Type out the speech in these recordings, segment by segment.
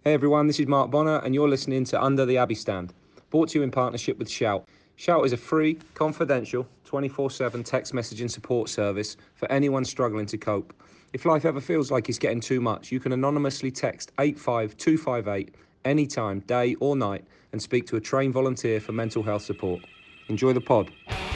Hey everyone, this is Mark Bonner, and you're listening to Under the Abbey Stand, brought to you in partnership with Shout. Shout is a free, confidential, 24/7 text messaging support service for anyone struggling to cope. If life ever feels like it's getting too much, you can anonymously text 85258 anytime, day or night, and speak to a trained volunteer for mental health support. Enjoy the pod.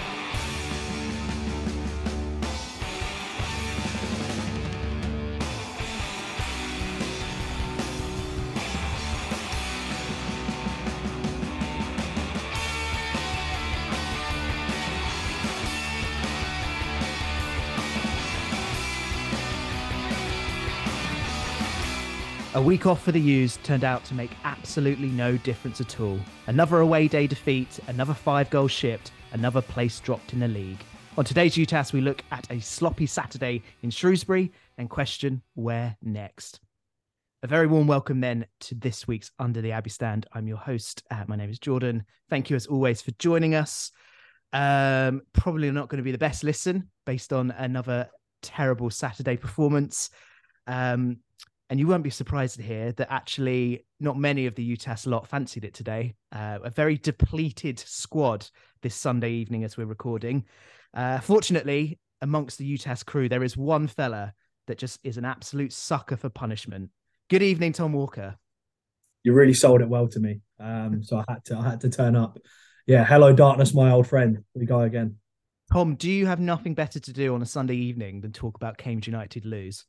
A week off for the U's turned out to make absolutely no difference at all. Another away day defeat, another 5 goals shipped, another place dropped in the league. On today's UTAS, we look at a sloppy Saturday in Shrewsbury and question where next. A very warm welcome then to this week's Under the Abbey Stand. I'm your host. My name is Jordan. Thank you as always for joining us. Probably not going to be the best listen based on another terrible Saturday performance. And you won't be surprised to hear that actually not many of the UTAS lot fancied it today. A very depleted squad this Sunday evening as we're recording. Fortunately, amongst the UTAS crew, there is one fella that just is an absolute sucker for punishment. Good evening, Tom Walker. You really sold it well to me. So I had to turn up. Yeah, hello darkness, my old friend. We go again. Tom, do you have nothing better to do on a Sunday evening than talk about Cambridge United lose?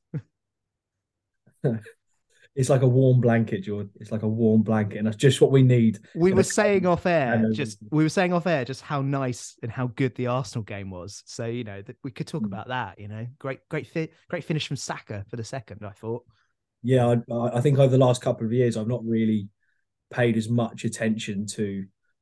It's like a warm blanket, George. It's like a warm blanket, and that's just what we need. We were saying off air just how nice and how good the Arsenal game was. So that we could talk about that. Great finish from Saka for the second. I thought. Yeah, I think over the last couple of years, I've not really paid as much attention to,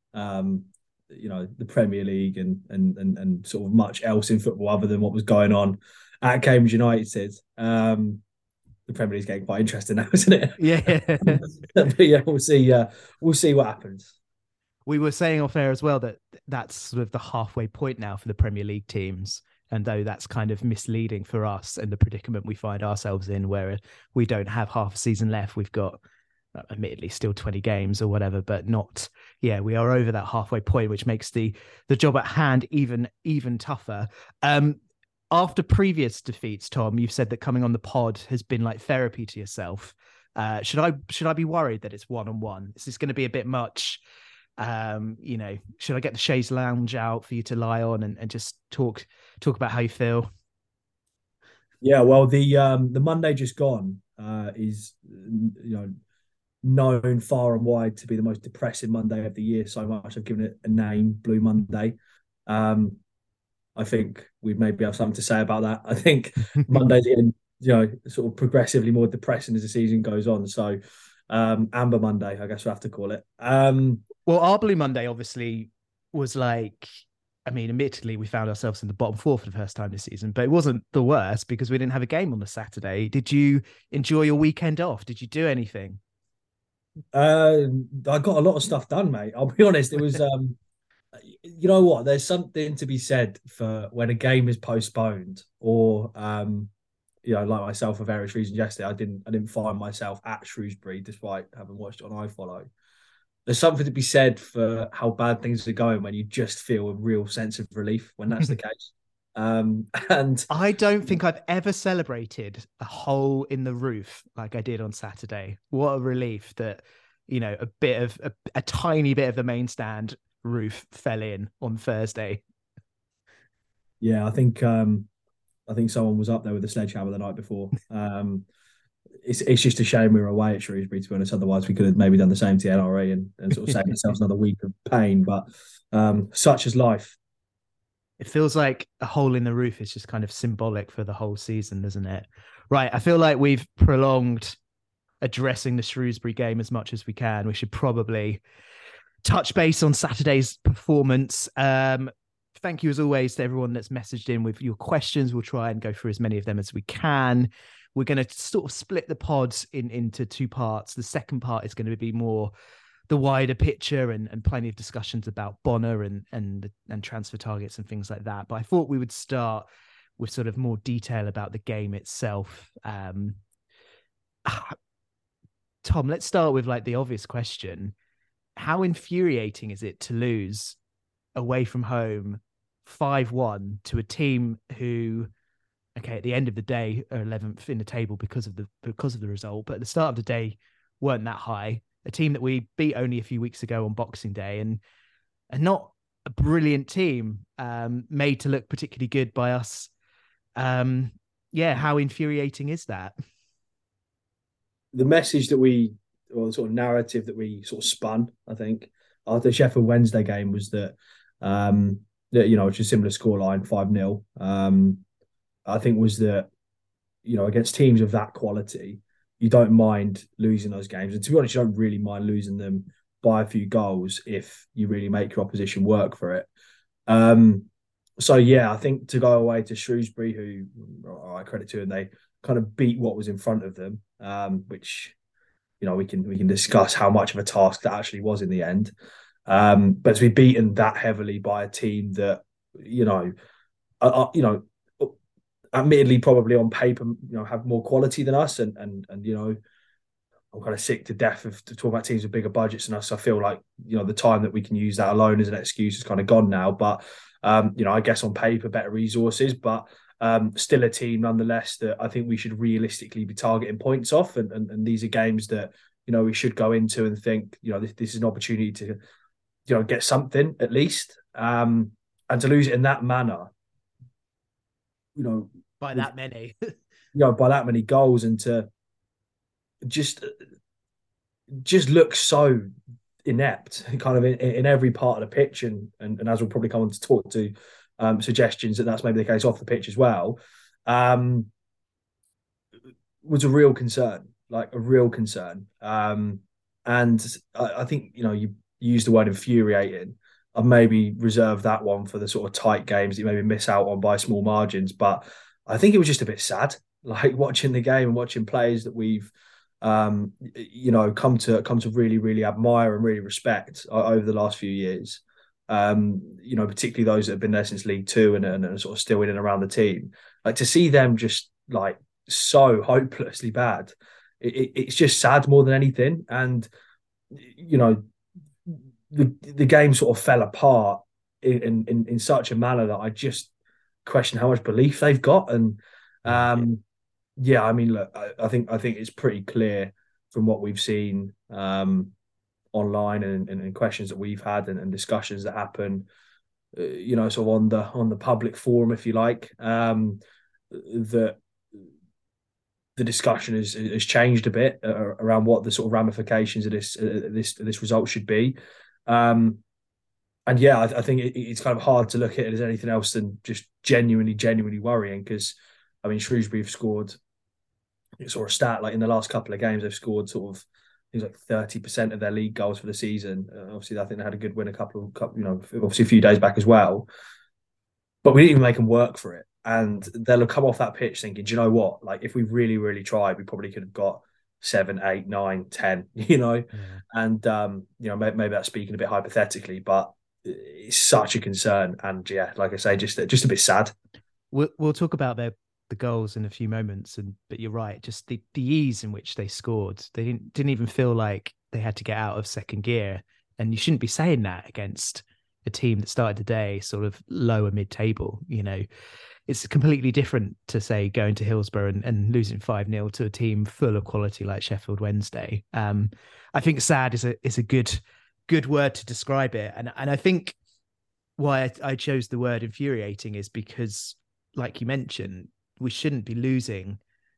the Premier League and sort of much else in football other than what was going on at Cambridge United. The Premier League's getting quite interesting now, isn't it? Yeah. But yeah, we'll see. We'll see what happens. We were saying off air as well that that's sort of the halfway point now for the Premier League teams. And though that's kind of misleading for us and the predicament we find ourselves in, where we don't have half a season left, we've got admittedly still 20 games or whatever, but not, we are over that halfway point, which makes the job at hand even tougher. After previous defeats, Tom, you've said that coming on the pod has been like therapy to yourself. Should I be worried that it's 1-on-1? Is this going to be a bit much? Should I get the chaise lounge out for you to lie on and just talk about how you feel? Yeah, well, the Monday just gone is known far and wide to be the most depressing Monday of the year. So much I've given it a name, Blue Monday. I think we maybe have something to say about that. I think Monday's getting, sort of progressively more depressing as the season goes on. So, Amber Monday, I guess we'll have to call it. Well, our Blue Monday obviously was like, admittedly, we found ourselves in the bottom four for the first time this season, but it wasn't the worst because we didn't have a game on the Saturday. Did you enjoy your weekend off? Did you do anything? I got a lot of stuff done, mate. I'll be honest. It was, you know what? There's something to be said for when a game is postponed, or like myself for various reasons yesterday, I didn't find myself at Shrewsbury despite having watched it on iFollow. There's something to be said for how bad things are going when you just feel a real sense of relief when that's the case. And I don't think I've ever celebrated a hole in the roof like I did on Saturday. What a relief that a tiny bit of the main stand roof fell in on Thursday. Yeah, I think someone was up there with a sledgehammer the night before. It's just a shame we were away at Shrewsbury, to be honest. Otherwise, we could have maybe done the same to the NRE and sort of saved ourselves another week of pain. But such is life. It feels like a hole in the roof is just kind of symbolic for the whole season, doesn't it? Right. I feel like we've prolonged addressing the Shrewsbury game as much as we can. We should probably touch base on Saturday's performance. Thank you as always to everyone that's messaged in with your questions. We'll try and go through as many of them as we can. We're going to sort of split the pods into two parts. The second part is going to be more the wider picture and plenty of discussions about Bonner and transfer targets and things like that. But I thought we would start with sort of more detail about the game itself. Tom, let's start with like the obvious question. How infuriating is it to lose away from home 5-1 to a team who, okay, at the end of the day are 11th in the table because of the result, but at the start of the day weren't that high. A team that we beat only a few weeks ago on Boxing Day, and not a brilliant team, made to look particularly good by us. How infuriating is that? The message that or the sort of narrative that we sort of spun, I think, after the Sheffield Wednesday game was that, which is a similar scoreline, 5-0. I think was that, against teams of that quality, you don't mind losing those games. And to be honest, you don't really mind losing them by a few goals if you really make your opposition work for it. I think to go away to Shrewsbury, who I credit to, and they kind of beat what was in front of them, which we can discuss how much of a task that actually was in the end. But to be beaten that heavily by a team that admittedly probably on paper have more quality than us, and I'm kind of sick to death of talking about teams with bigger budgets than us. I feel like the time that we can use that alone as an excuse is kind of gone now. But I guess on paper better resources, but still a team nonetheless that I think we should realistically be targeting points off. And these are games that, we should go into and think, this is an opportunity to, get something at least. And to lose it in that manner, by that many, by that many goals, and to just look so inept kind of in every part of the pitch. And as we'll probably come on to talk to, suggestions that's maybe the case off the pitch as well, was a real concern, and I think you used the word infuriating. I've maybe reserved that one for the sort of tight games that you maybe miss out on by small margins, but I think it was just a bit sad, like watching the game and watching players that we've come to really, really admire and really respect over the last few years. Particularly those that have been there since League Two and are sort of still in and around the team. Like, to see them just like so hopelessly bad, it's just sad more than anything. And the game sort of fell apart in such a manner that I just question how much belief they've got. And look, I think it's pretty clear from what we've seen online and questions that we've had and discussions that happen, sort of on the public forum, if you like, that the discussion has changed a bit around what the sort of ramifications of this result should be. I think it's kind of hard to look at it as anything else than just genuinely worrying, because I mean, Shrewsbury have scored, it's sort of a stat, like in the last couple of games they've scored sort of things like 30% of their league goals for the season. Obviously, I think they had a good win obviously a few days back as well. But we didn't even make them work for it. And they'll have come off that pitch thinking, do you know what? Like, if we really, really tried, we probably could have got 7, 8, 9, 10, Yeah. And, maybe that's speaking a bit hypothetically, but it's such a concern. And yeah, like I say, just a bit sad. We'll talk about the goals in a few moments, but you're right, just the ease in which they scored. They didn't even feel like they had to get out of second gear. And you shouldn't be saying that against a team that started the day sort of lower mid-table. It's completely different to, say, going to Hillsborough and losing 5-0 to a team full of quality like Sheffield Wednesday. I think sad is a good word to describe it. And I think why I chose the word infuriating is because, like you mentioned, we shouldn't be losing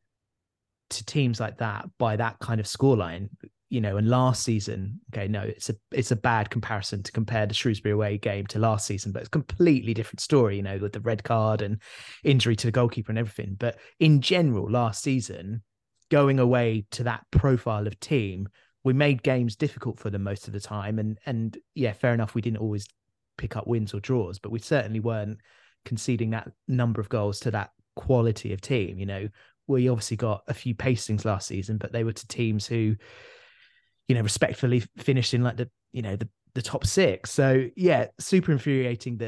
to teams like that by that kind of scoreline. And last season, okay, no, it's a bad comparison to compare the Shrewsbury away game to last season, but it's a completely different story, with the red card and injury to the goalkeeper and everything. But in general, last season, going away to that profile of team, we made games difficult for them most of the time. And yeah, fair enough, we didn't always pick up wins or draws, but we certainly weren't conceding that number of goals to that quality of team. We obviously got a few pacings last season, but they were to teams who, respectfully finished in like the top 6. So yeah, super infuriating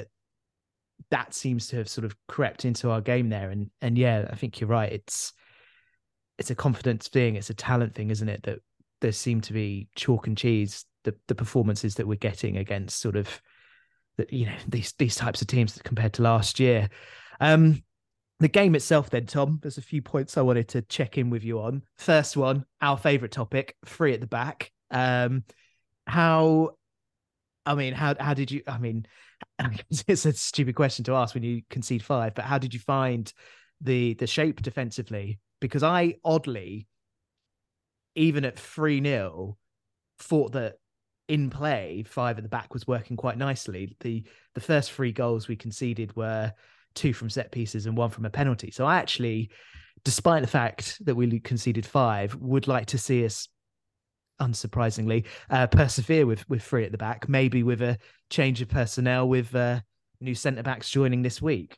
that seems to have sort of crept into our game there. And yeah, I think you're right. It's a confidence thing. It's a talent thing, isn't it? That there seem to be chalk and cheese the performances that we're getting against sort of these types of teams compared to last year. The game itself then, Tom, there's a few points I wanted to check in with you on. First one, our favorite topic, 3 at the back. How did you, it's a stupid question to ask when you concede 5, but how did you find the shape defensively? Because I oddly, even at 3-0, thought that in play, 5 at the back was working quite nicely. The first 3 goals we conceded were 2 from set pieces and 1 from a penalty. So I actually, despite the fact that we conceded 5, would like to see us, unsurprisingly, persevere with 3 at the back, maybe with a change of personnel with new centre-backs joining this week.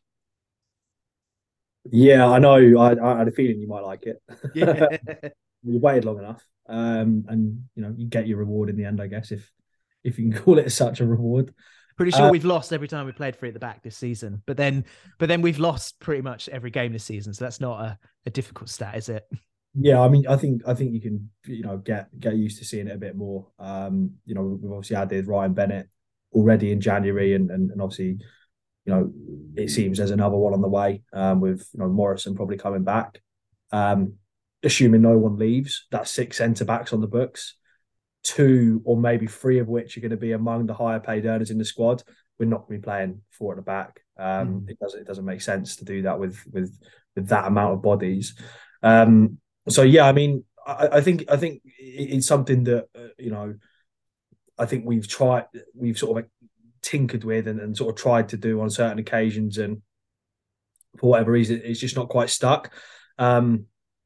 Yeah, I know. I had a feeling you might like it. Yeah. You waited long enough, and you get your reward in the end, I guess, if you can call it such a reward. Pretty sure we've lost every time we played 3 at the back this season, but then we've lost pretty much every game this season, so that's not a difficult stat, is it? Yeah, I mean, I think you can get used to seeing it a bit more. We've obviously added Ryan Bennett already in January, and obviously, it seems there's another one on the way, with Morrison probably coming back. Assuming no one leaves, that's 6 centre backs on the books, 2 or maybe 3 of which are going to be among the higher paid earners in the squad. We're not going to be playing 4 at the back. It doesn't make sense to do that with that amount of bodies. So yeah, I mean, I think it's something that I think we've sort of tinkered with and sort of tried to do on certain occasions, and for whatever reason, it's just not quite stuck. And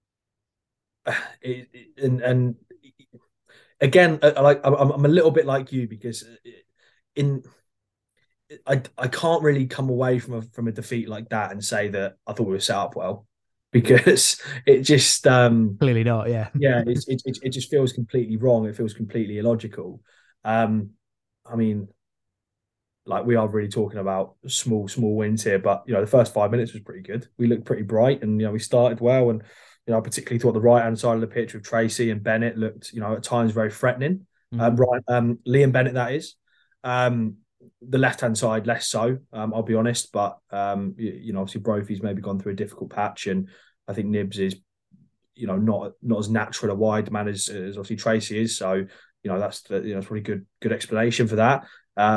again, I'm a little bit like you, because I can't really come away from a defeat like that and say that I thought we were set up well, because it just clearly not. Yeah, it just feels completely wrong. It feels completely illogical. I mean, like, we are really talking about small wins here, but the first 5 minutes was pretty good. We looked pretty bright, and we started well, and I particularly thought the right-hand side of the pitch with Tracy and Bennett looked, at times very threatening. Liam Bennett, that is. The left-hand side, less so, I'll be honest. But, obviously Brophy's maybe gone through a difficult patch, and I think Nibs is, not as natural a wide man as obviously Tracy is. So, that's probably good explanation for that.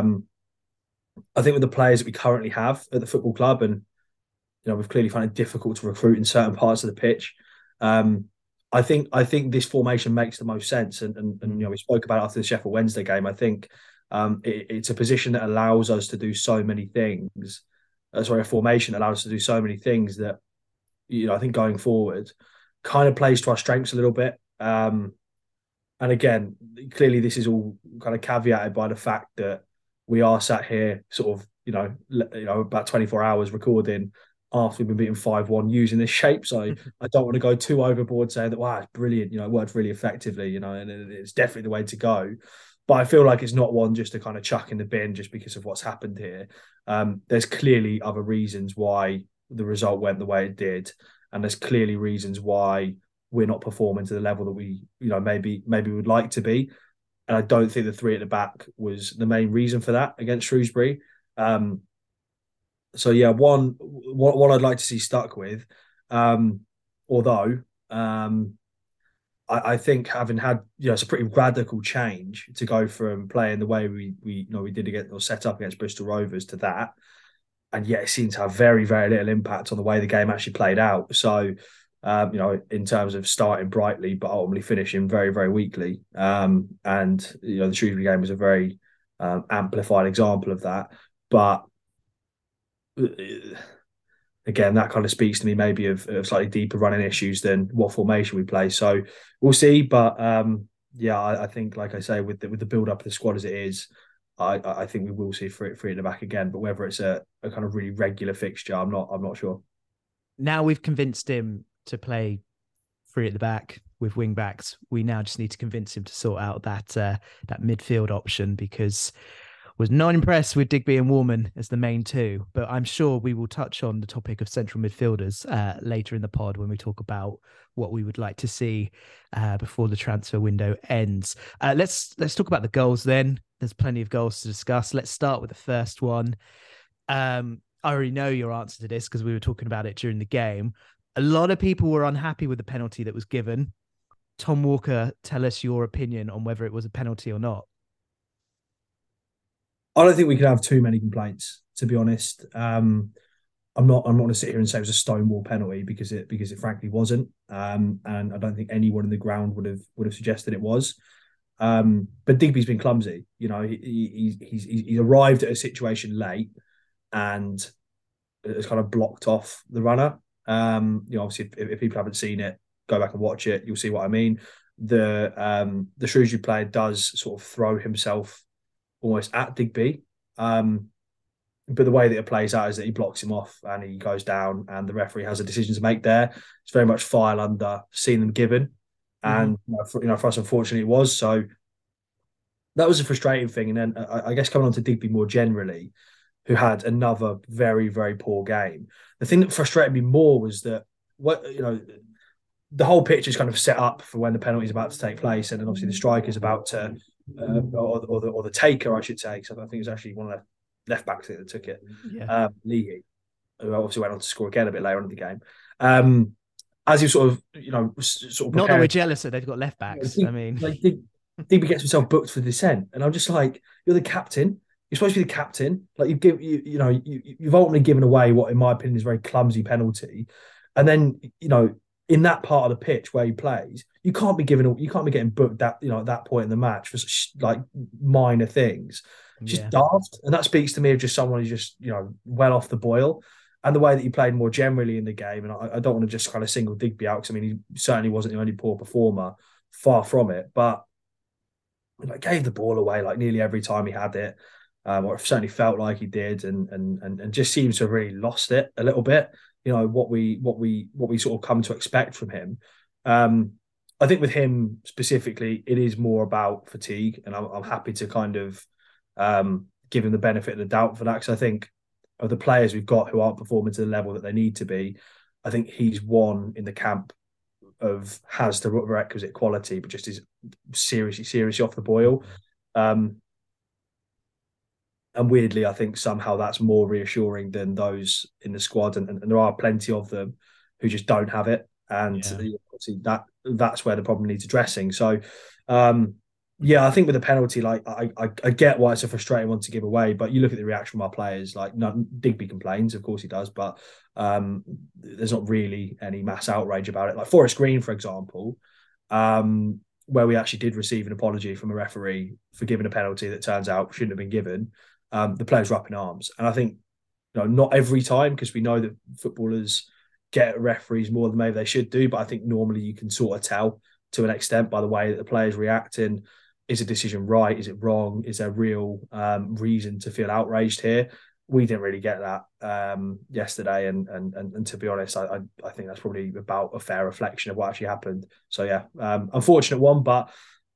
I think with the players that we currently have at the football club, and we've clearly found it difficult to recruit in certain parts of the pitch. I think this formation makes the most sense, and we spoke about it after the Sheffield Wednesday game. I think it's a position that allows us to do so many things. A formation that allows us to do so many things that I think going forward kind of plays to our strengths a little bit. And again, clearly this is all kind of caveated by the fact that we are sat here sort of about 24 hours recording after we've been beaten 5-1 using this shape. So I don't want to go too overboard saying that, wow, it's brilliant, it worked really effectively, and it's definitely the way to go. But I feel like it's not one just to kind of chuck in the bin just because of what's happened here. There's clearly other reasons why the result went the way it did. And there's clearly reasons why we're not performing to the level that we, maybe would like to be. And I don't think the 3 at the back was the main reason for that against Shrewsbury. So yeah, one I'd like to see stuck with. Although I think having had it's a pretty radical change to go from playing the way we did against, or set up against Bristol Rovers, to that, and yet it seemed to have very, very little impact on the way the game actually played out. So in terms of starting brightly but ultimately finishing very, very weakly. And the Shrewsbury game was a very amplified example of that. But again, that kind of speaks to me maybe of slightly deeper running issues than what formation we play. So we'll see. But I think, like I say, with the build up of the squad as it is, I think we will see 3 at the back again. But whether it's a kind of really regular fixture, I'm not sure. Now we've convinced him to play 3 at the back with wing backs. We now just need to convince him to sort out that midfield option, because Was not impressed with Digby and Warman as the main two, but I'm sure we will touch on the topic of central midfielders later in the pod when we talk about what we would like to see before the transfer window ends. Let's talk about the goals then. There's plenty of goals to discuss. Let's start with the first one. I already know your answer to this because we were talking about it during the game. A lot of people were unhappy with the penalty that was given. Tom Walker, tell us your opinion on whether it was a penalty or not. I don't think we could have too many complaints, to be honest. I'm not going to sit here and say it was a stonewall penalty because it frankly wasn't. And I don't think anyone in the ground would have suggested it was. But Digby's been clumsy. You know, he's arrived at a situation late and has kind of blocked off the runner. You know, obviously, if people haven't seen it, go back and watch it. You'll see what I mean. The Shrewsbury player does sort of throw himself almost at Digby. But the way that it plays out is that he blocks him off and he goes down, and the referee has a decision to make there. It's very much file under seen them given, and for us, unfortunately, it was. So that was a frustrating thing. And then I guess coming on to Digby more generally, who had another very, very poor game. The thing that frustrated me more was that the whole pitch is kind of set up for when the penalty is about to take place, and then obviously the striker's about to, or the taker, I should say. So I think it was actually one of the left backs that took it, Leahy, who obviously went on to score again a bit later on in the game. As you sort of not that we're jealous that they've got left backs. I mean, Digby gets himself booked for dissent, and I'm just like, you're the captain. You're supposed to be the captain. Like you've ultimately given away what, in my opinion, is a very clumsy penalty, and then in that part of the pitch where he plays, you can't be getting booked at that point in the match for such like minor things. It's just daft, and that speaks to me of just someone who's just well off the boil, and the way that he played more generally in the game. And I don't want to just kind of single Digby out because I mean he certainly wasn't the only poor performer, far from it, but gave the ball away like nearly every time he had it, or it certainly felt like he did, and just seems to have really lost it a little bit. What we sort of come to expect from him. I think with him specifically, it is more about fatigue, and I'm happy to kind of give him the benefit of the doubt for that, because I think of the players we've got who aren't performing to the level that they need to be, I think he's one in the camp of has the requisite quality, but just is seriously off the boil. And weirdly, I think somehow that's more reassuring than those in the squad, and there are plenty of them who just don't have it, and obviously that's where the problem needs addressing. So, I think with the penalty, like I get why it's a frustrating one to give away, but you look at the reaction from our players. Like, Digby complains, of course he does, but there's not really any mass outrage about it. Like Forest Green, for example, where we actually did receive an apology from a referee for giving a penalty that turns out shouldn't have been given. The players were up in arms, and I think not every time, because we know that footballers get referees more than maybe they should do, but I think normally you can sort of tell to an extent by the way that the players react. And is a decision right? Is it wrong? Is there real reason to feel outraged here? We didn't really get that yesterday, and to be honest, I think that's probably about a fair reflection of what actually happened. So unfortunate one, but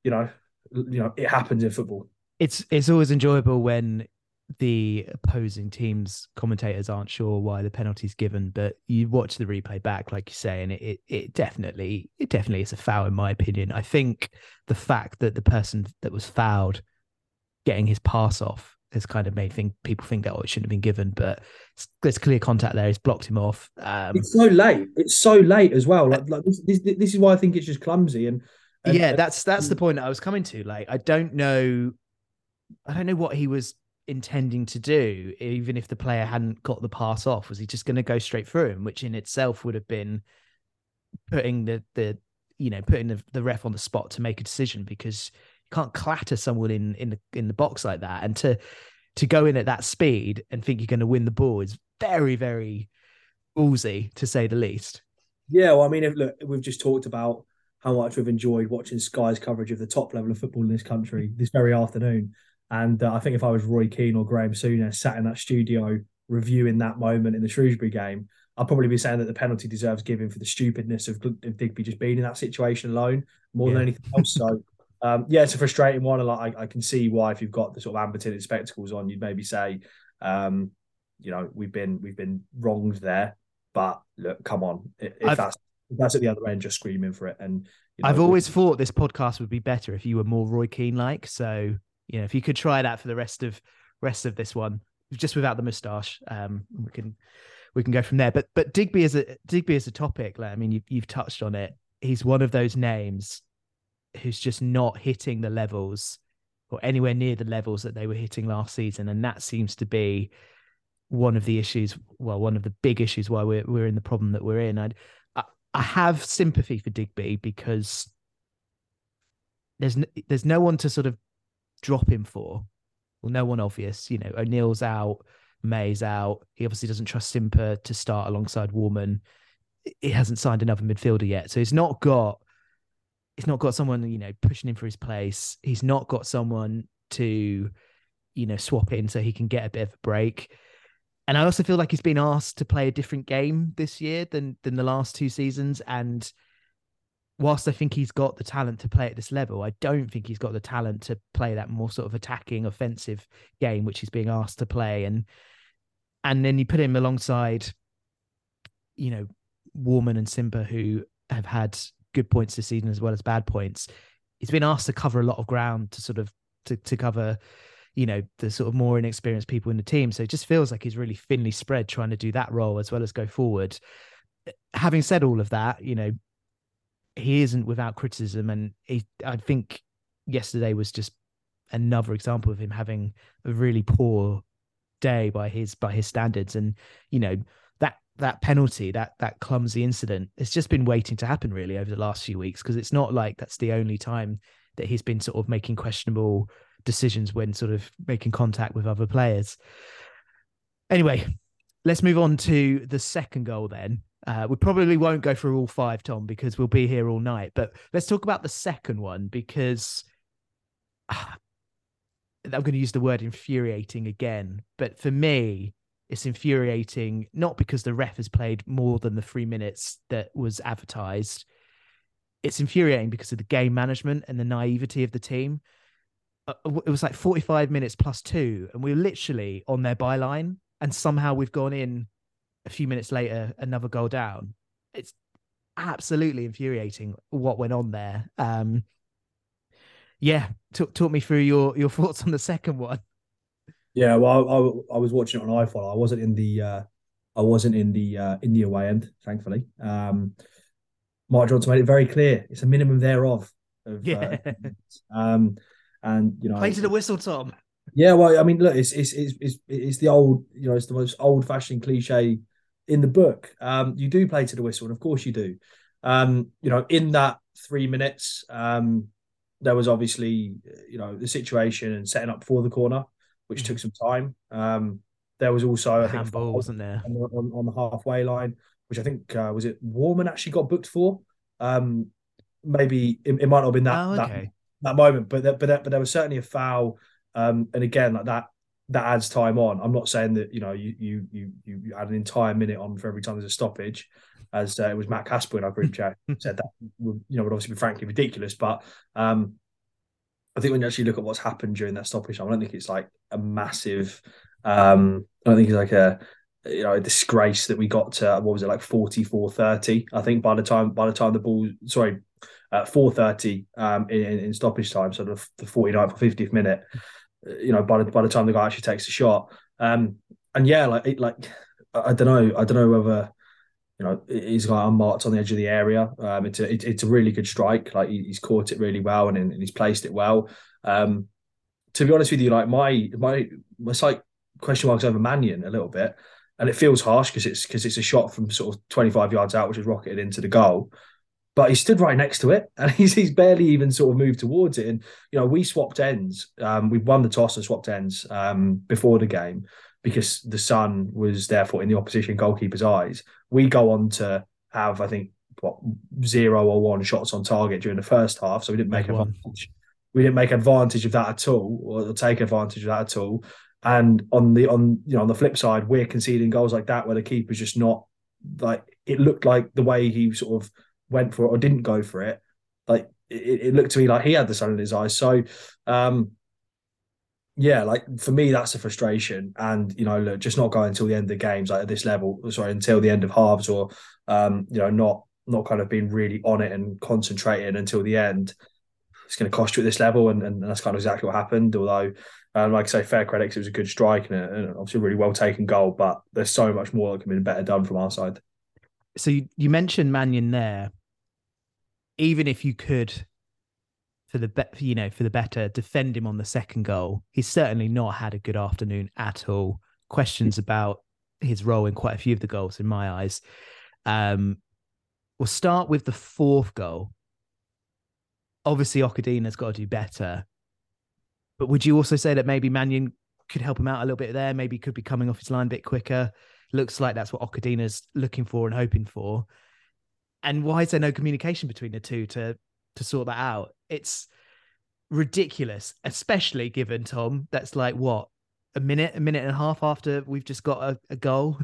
it happens in football. It's always enjoyable when the opposing team's commentators aren't sure why the penalty's given, but you watch the replay back, like you say, and it definitely is a foul in my opinion. I think the fact that the person that was fouled getting his pass off has kind of made people think that it shouldn't have been given, but there's clear contact there. He's blocked him off. It's so late. It's so late as well. Like this is why I think it's just clumsy. And that's the point that I was coming to. Like, I don't know what he was intending to do, even if the player hadn't got the pass off. Was he just going to go straight through him, which in itself would have been putting the ref on the spot to make a decision, because you can't clatter someone in the box like that, and to go in at that speed and think you're going to win the ball is very, very ballsy, to say the least. Yeah, well, I mean, look, we've just talked about how much we've enjoyed watching Sky's coverage of the top level of football in this country this very afternoon. And I think if I was Roy Keane or Graham Souness sat in that studio reviewing that moment in the Shrewsbury game, I'd probably be saying that the penalty deserves giving for the stupidness of Digby just being in that situation alone more than anything else. So Yeah, it's a frustrating one. And like I can see why, if you've got the sort of amber-tinted spectacles on, you'd maybe say, we've been wronged there. But look, come on, if I've that's at the other end, just screaming for it. And I've always thought this podcast would be better if you were more Roy Keane like. So if you could try that for the rest of this one, just without the moustache, we can go from there. But Digby is a topic. Like, I mean, you've touched on it. He's one of those names who's just not hitting the levels or anywhere near the levels that they were hitting last season, and that seems to be one of the issues. Well, one of the big issues why we're in the problem that we're in. I have sympathy for Digby because there's no one to sort of drop him for. Well, no one obvious. O'Neill's out, May's out. He obviously doesn't trust Simper to start alongside Warman. He hasn't signed another midfielder yet, so he's not got someone pushing him for his place. He's not got someone to swap in so he can get a bit of a break. And I also feel like he's been asked to play a different game this year than the last two seasons. And whilst I think he's got the talent to play at this level, I don't think he's got the talent to play that more sort of attacking, offensive game, which he's being asked to play. And then you put him alongside, Warman and Simper, who have had good points this season as well as bad points. He's been asked to cover a lot of ground to cover the sort of more inexperienced people in the team. So it just feels like he's really thinly spread trying to do that role as well as go forward. Having said all of that, he isn't without criticism. And I think yesterday was just another example of him having a really poor day by his standards. And, that penalty, that clumsy incident, it's just been waiting to happen really over the last few weeks, because it's not like that's the only time that he's been sort of making questionable decisions when sort of making contact with other players. Anyway, let's move on to the second goal then. We probably won't go through all five, Tom, because we'll be here all night. But let's talk about the second one, because I'm going to use the word infuriating again. But for me, it's infuriating, not because the ref has played more than the 3 minutes that was advertised. It's infuriating because of the game management and the naivety of the team. It was like 45 minutes plus 2, and we were literally on their byline, and somehow we've gone in a few minutes later, another goal down. It's absolutely infuriating what went on there. Talk me through your thoughts on the second one. Yeah, well, I was watching it on iPhone. I wasn't in the away end, thankfully. Mark Johnson made it very clear it's a minimum thereof. And play to the whistle, Tom. Yeah, well, I mean, look, it's the old, it's the most old-fashioned cliche in the book. You do play to the whistle, and of course you do. In that 3 minutes, there was obviously, the situation and setting up for the corner, which took some time. There was also, I think, handball, wasn't there, on the halfway line, which I think was it Warman actually got booked for. Maybe it might not have been that moment, but there was certainly a foul. And again, like that adds time on. I'm not saying that you add an entire minute on for every time there's a stoppage, as it was Matt Casper in our group chat said that would obviously be frankly ridiculous. But I think when you actually look at what's happened during that stoppage time, I don't think it's like a massive. I don't think it's like a disgrace that we got to, what was it, like 44-30? I think by the time the ball, 4:30 in stoppage time, sort of the 49th or 50th minute. By the time the guy actually takes the shot, and yeah, I don't know whether he's like unmarked on the edge of the area. It's a really good strike. Like he's caught it really well and he's placed it well. To be honest with you, like my slight question marks over Mannion a little bit, and it feels harsh because it's a shot from sort of 25 yards out, which is rocketed into the goal. But he stood right next to it, and he's barely even sort of moved towards it. And we swapped ends. We won the toss and swapped ends before the game because the sun was therefore in the opposition goalkeeper's eyes. We go on to have, I think, 0 or 1 shots on target during the first half, so we didn't make advantage. We didn't make advantage of that at all, or take advantage of that at all. And on the flip side, we're conceding goals like that where the keeper's just not, like, it looked like the way he sort of went for it or didn't go for it, like it looked to me like he had the sun in his eyes. So, yeah, like for me, that's a frustration. And, look, just not going until the end of the games, like at this level, sorry, until the end of halves, or, not kind of being really on it and concentrating until the end. It's going to cost you at this level. And that's kind of exactly what happened. Although, like I say, fair credit, 'cause it was a good strike and obviously a really well taken goal, but there's so much more that could have been better done from our side. So you mentioned Mannion there. Even if you could, for the better, defend him on the second goal, he's certainly not had a good afternoon at all. Questions about his role in quite a few of the goals in my eyes. We'll start with the fourth goal. Obviously, Okadina's got to do better. But would you also say that maybe Mannion could help him out a little bit there? Maybe he could be coming off his line a bit quicker. Looks like that's what Okadina's looking for and hoping for. And why is there no communication between the two to sort that out? It's ridiculous, especially given, Tom, that's like what, a minute and a half after we've just got a goal.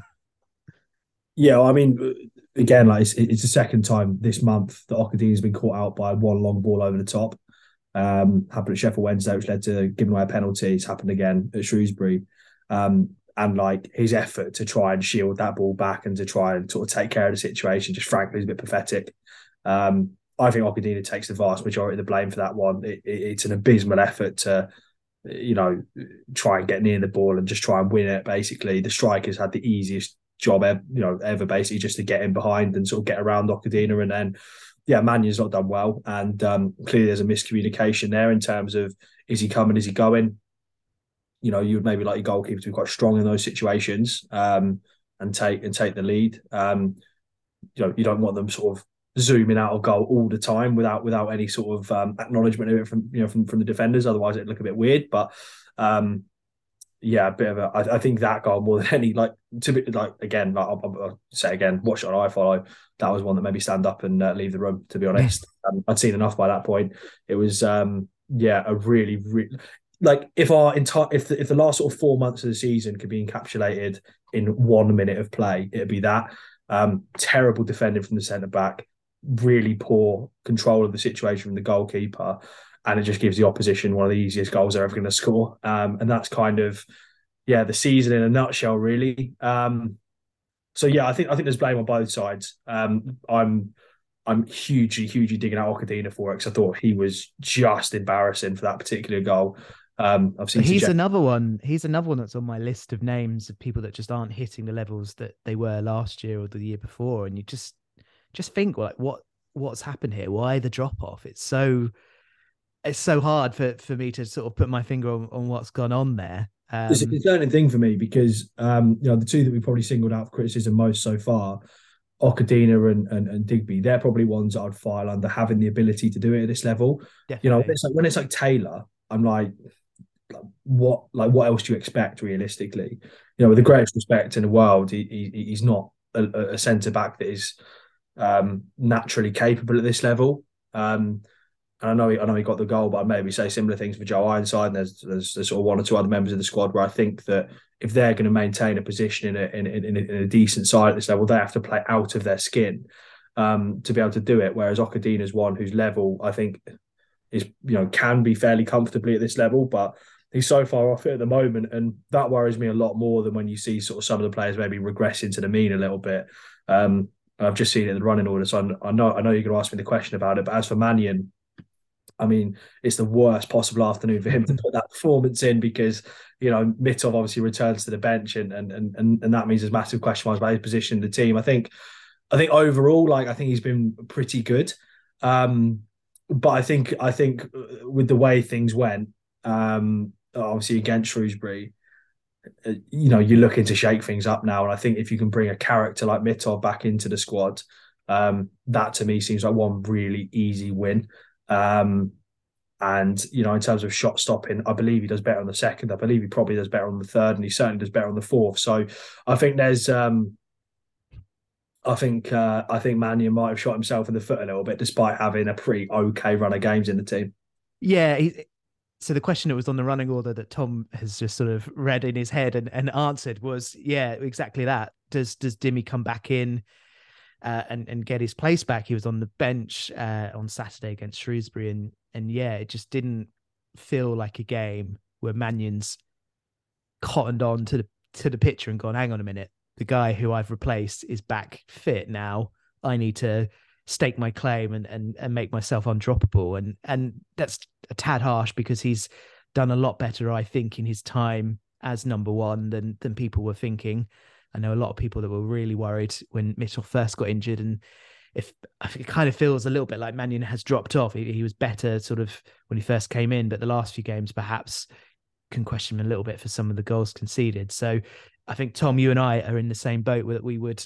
Yeah, I mean, again, like it's the second time this month that Okadina's been caught out by one long ball over the top. Happened at Sheffield Wednesday, which led to giving away a penalty. It's happened again at Shrewsbury. And like his effort to try and shield that ball back and to try and sort of take care of the situation, just frankly, is a bit pathetic. I think Okadina takes the vast majority of the blame for that one. It's an abysmal effort to, try and get near the ball and just try and win it. Basically, the strikers had the easiest job ever, basically, just to get in behind and sort of get around Okadina. And then, yeah, Mannion's not done well. And clearly there's a miscommunication there in terms of, is he coming, is he going? You would maybe like your goalkeeper to be quite strong in those situations and take the lead. You don't want them sort of zooming out of goal all the time without any sort of acknowledgement of it from the defenders. Otherwise, it'd look a bit weird. But yeah, a bit of I think that goal more than any, like, to be like, again, like I'll say again, what shot I follow? That was one that made me stand up and leave the room. To be honest, I'd seen enough by that point. It was a really, really. Like if the last sort of 4 months of the season could be encapsulated in 1 minute of play, it'd be that. Terrible defending from the centre back, really poor control of the situation from the goalkeeper, and it just gives the opposition one of the easiest goals they're ever going to score. And that's kind of the season in a nutshell, really. So yeah, I think there's blame on both sides. I'm hugely digging out Okadina for it, because I thought he was just embarrassing for that particular goal. He's another one that's on my list of names of people that just aren't hitting the levels that they were last year or the year before, and you just think, like, what's happened here? Why the drop off? It's so hard for me to sort of put my finger on what's gone on there. It's a concerning thing for me because the two that we probably singled out for criticism most so far, Okadina and Digby, they're probably ones that I'd file under having the ability to do it at this level. Definitely. When it's like Taylor, I'm like, what else do you expect realistically? With the greatest respect in the world, he's not a centre back that is naturally capable at this level. And I know he got the goal, but I'd maybe say similar things for Joe Ironside. And there's sort of one or two other members of the squad where I think that if they're going to maintain a position in a decent side at this level, they have to play out of their skin to be able to do it. Whereas Okadina's one whose level I think is can be fairly comfortably at this level, but he's so far off it at the moment, and that worries me a lot more than when you see sort of some of the players maybe regress into the mean a little bit. I've just seen it in the running order, so I know you're going to ask me the question about it. But as for Mannion, I mean, it's the worst possible afternoon for him to put that performance in, because Mitov obviously returns to the bench, and that means there's massive question marks about his position in the team. I think overall, I think he's been pretty good, but I think with the way things went, obviously against Shrewsbury, you're looking to shake things up now. And I think if you can bring a character like Mitov back into the squad, that to me seems like one really easy win. And in terms of shot stopping, I believe he does better on the second. I believe he probably does better on the third, and he certainly does better on the fourth. So I think there's I think Mannion might have shot himself in the foot a little bit, despite having a pretty okay run of games in the team. Yeah. So the question that was on the running order that Tom has just sort of read in his head and answered was, yeah, exactly that. Does Dimmy come back in? and get his place back. He was on the bench on Saturday against Shrewsbury, and yeah, it just didn't feel like a game where Mannion's cottoned on to the picture and gone, hang on a minute, the guy who I've replaced is back fit now. I need to stake my claim and make myself undroppable. And that's a tad harsh because he's done a lot better, I think, in his time as number one than people were thinking. I know a lot of people that were really worried when Mitchell first got injured, and if it kind of feels a little bit like Mannion has dropped off. He was better sort of when he first came in, but the last few games perhaps can question him a little bit for some of the goals conceded. So I think, Tom, you and I are in the same boat that we would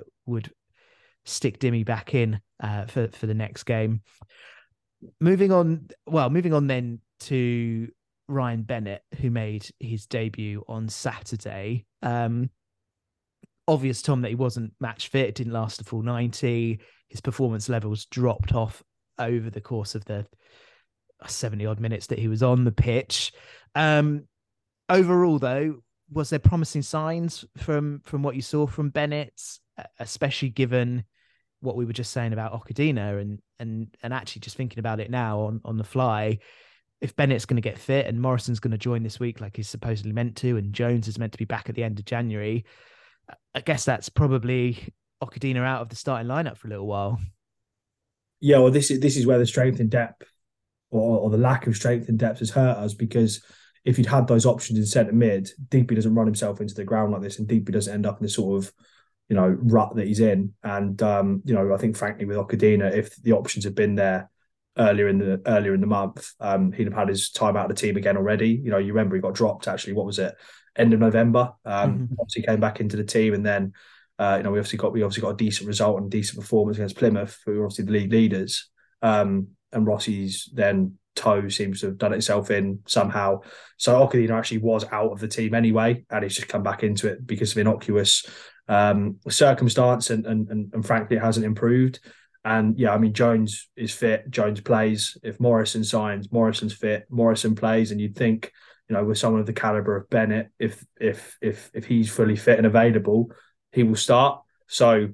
stick Dimmy back in for the next game. Moving on then to Ryan Bennett, who made his debut on Saturday. Obvious, Tom, that he wasn't match fit. It didn't last the full 90. His performance levels dropped off over the course of the 70 odd minutes that he was on the pitch. Overall, though, was there promising signs from what you saw from Bennett, especially given what we were just saying about Okadina and actually just thinking about it now on the fly? If Bennett's going to get fit and Morrison's going to join this week like he's supposedly meant to, and Jones is meant to be back at the end of January, I guess that's probably Okadina out of the starting lineup for a little while. Yeah, well, this is where the strength in depth or the lack of strength in depth has hurt us, because if you'd had those options in centre mid, Digby doesn't run himself into the ground like this, and Digby doesn't end up in the sort of, rut that he's in. And I think frankly with Okadina, if the options had been there earlier in the month, he'd have had his time out of the team again already. You remember he got dropped actually. What was it? End of November. Obviously came back into the team, and then we obviously got a decent result and decent performance against Plymouth, who were obviously the league leaders. And Rossi's then toe seems to have done itself in somehow. So Okadina actually was out of the team anyway, and he's just come back into it because of innocuous circumstance, and frankly it hasn't improved. And yeah, I mean, Jones is fit, Jones plays. If Morrison signs, Morrison's fit, Morrison plays. And you'd think, with someone of the caliber of Bennett, if he's fully fit and available, he will start. So,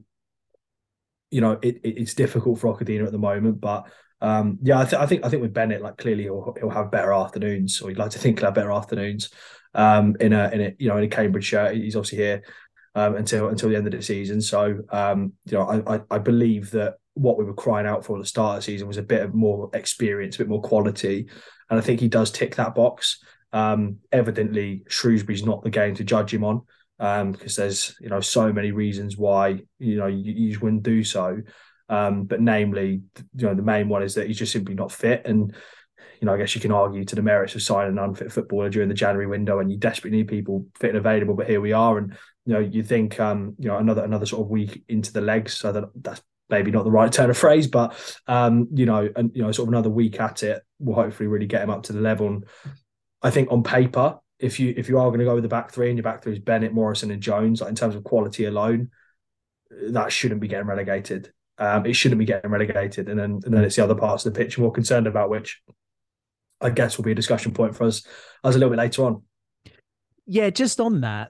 it's difficult for Okadina at the moment, but I think with Bennett, like clearly he'll have better afternoons, or he'd like to think he'll have better afternoons. In a Cambridge shirt, he's obviously here until the end of the season. So I believe that what we were crying out for at the start of the season was a bit of more experience, a bit more quality, and I think he does tick that box. Evidently, Shrewsbury's not the game to judge him on, because there's so many reasons why you just wouldn't do so. But namely, the main one is that he's just simply not fit. And I guess you can argue to the merits of signing an unfit footballer during the January window, and you desperately need people fit and available. But here we are, and you think another sort of week into the legs, so that's maybe not the right turn of phrase, but sort of another week at it will hopefully really get him up to the level. And I think on paper, if you are going to go with the back three, and your back three is Bennett, Morrison, and Jones, like in terms of quality alone, that shouldn't be getting relegated. It shouldn't be getting relegated, and then it's the other parts of the pitch you're more concerned about, which I guess will be a discussion point for us a little bit later on. Yeah, just on that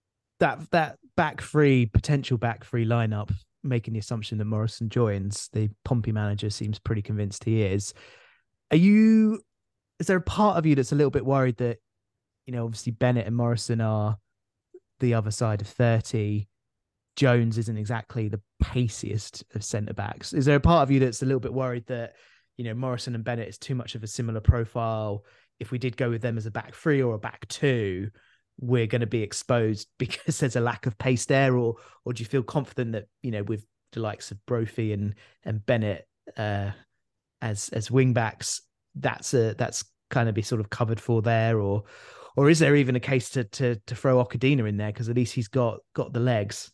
potential back three lineup, making the assumption that Morrison joins, the Pompey manager seems pretty convinced he is. Is there a part of you that's a little bit worried that, obviously Bennett and Morrison are the other side of 30. Jones isn't exactly the paciest of centre-backs. Is there a part of you that's a little bit worried that, Morrison and Bennett is too much of a similar profile? If we did go with them as a back three or a back two, we're going to be exposed because there's a lack of pace there? Or do you feel confident that, with the likes of Brophy and Bennett as wing backs, that's kind of be sort of covered for there? Or is there even a case to throw Okadina in there, because at least he's got the legs?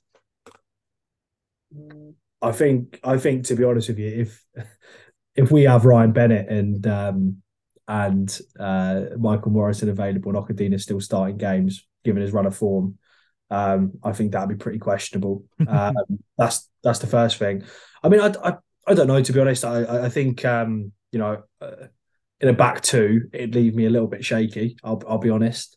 I think to be honest with you, if we have Ryan Bennett and Michael Morrison available and Okadina still starting games, given his run of form, I think that'd be pretty questionable. That's the first thing. I mean, I don't know, to be honest. I think in a back two, it'd leave me a little bit shaky. I'll be honest.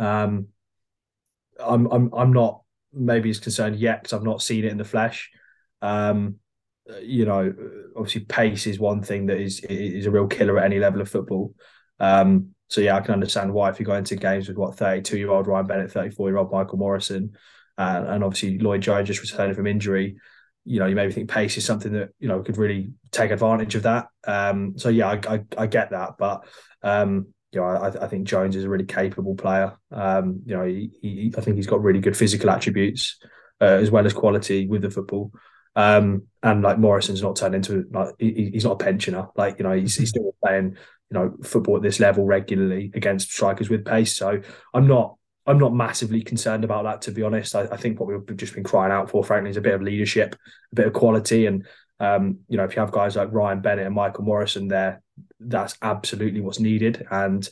I'm not maybe as concerned yet because I've not seen it in the flesh. Um, you know, obviously pace is one thing that is a real killer at any level of football. So yeah, I can understand why if you go into games with 32-year-old Ryan Bennett, 34-year-old Michael Morrison, and obviously Lloyd Jones just returning from injury, you know, you maybe think pace is something that, you know, could really take advantage of that. So yeah, I get that, but you know, I think Jones is a really capable player. You know, I think he's got really good physical attributes as well as quality with the football. And like Morrison's not turned into like he's not a pensioner. Like, you know, he's still playing, you know, football at this level regularly against strikers with pace. So I'm not massively concerned about that, to be honest. I think what we've just been crying out for, frankly, is a bit of leadership, a bit of quality. And you know, if you have guys like Ryan Bennett and Michael Morrison there, that's absolutely what's needed. And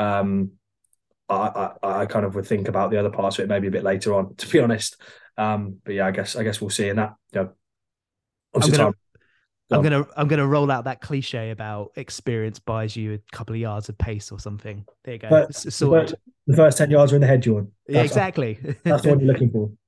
I kind of would think about the other parts of it maybe a bit later on, to be honest. But yeah, I guess we'll see in that. You know, I'm gonna time. I'm gonna roll out that cliche about experience buys you a couple of yards of pace or something. There you go. But It's sorted. the first 10 yards are in the head, Jordan. Yeah, exactly. That's what you're looking for.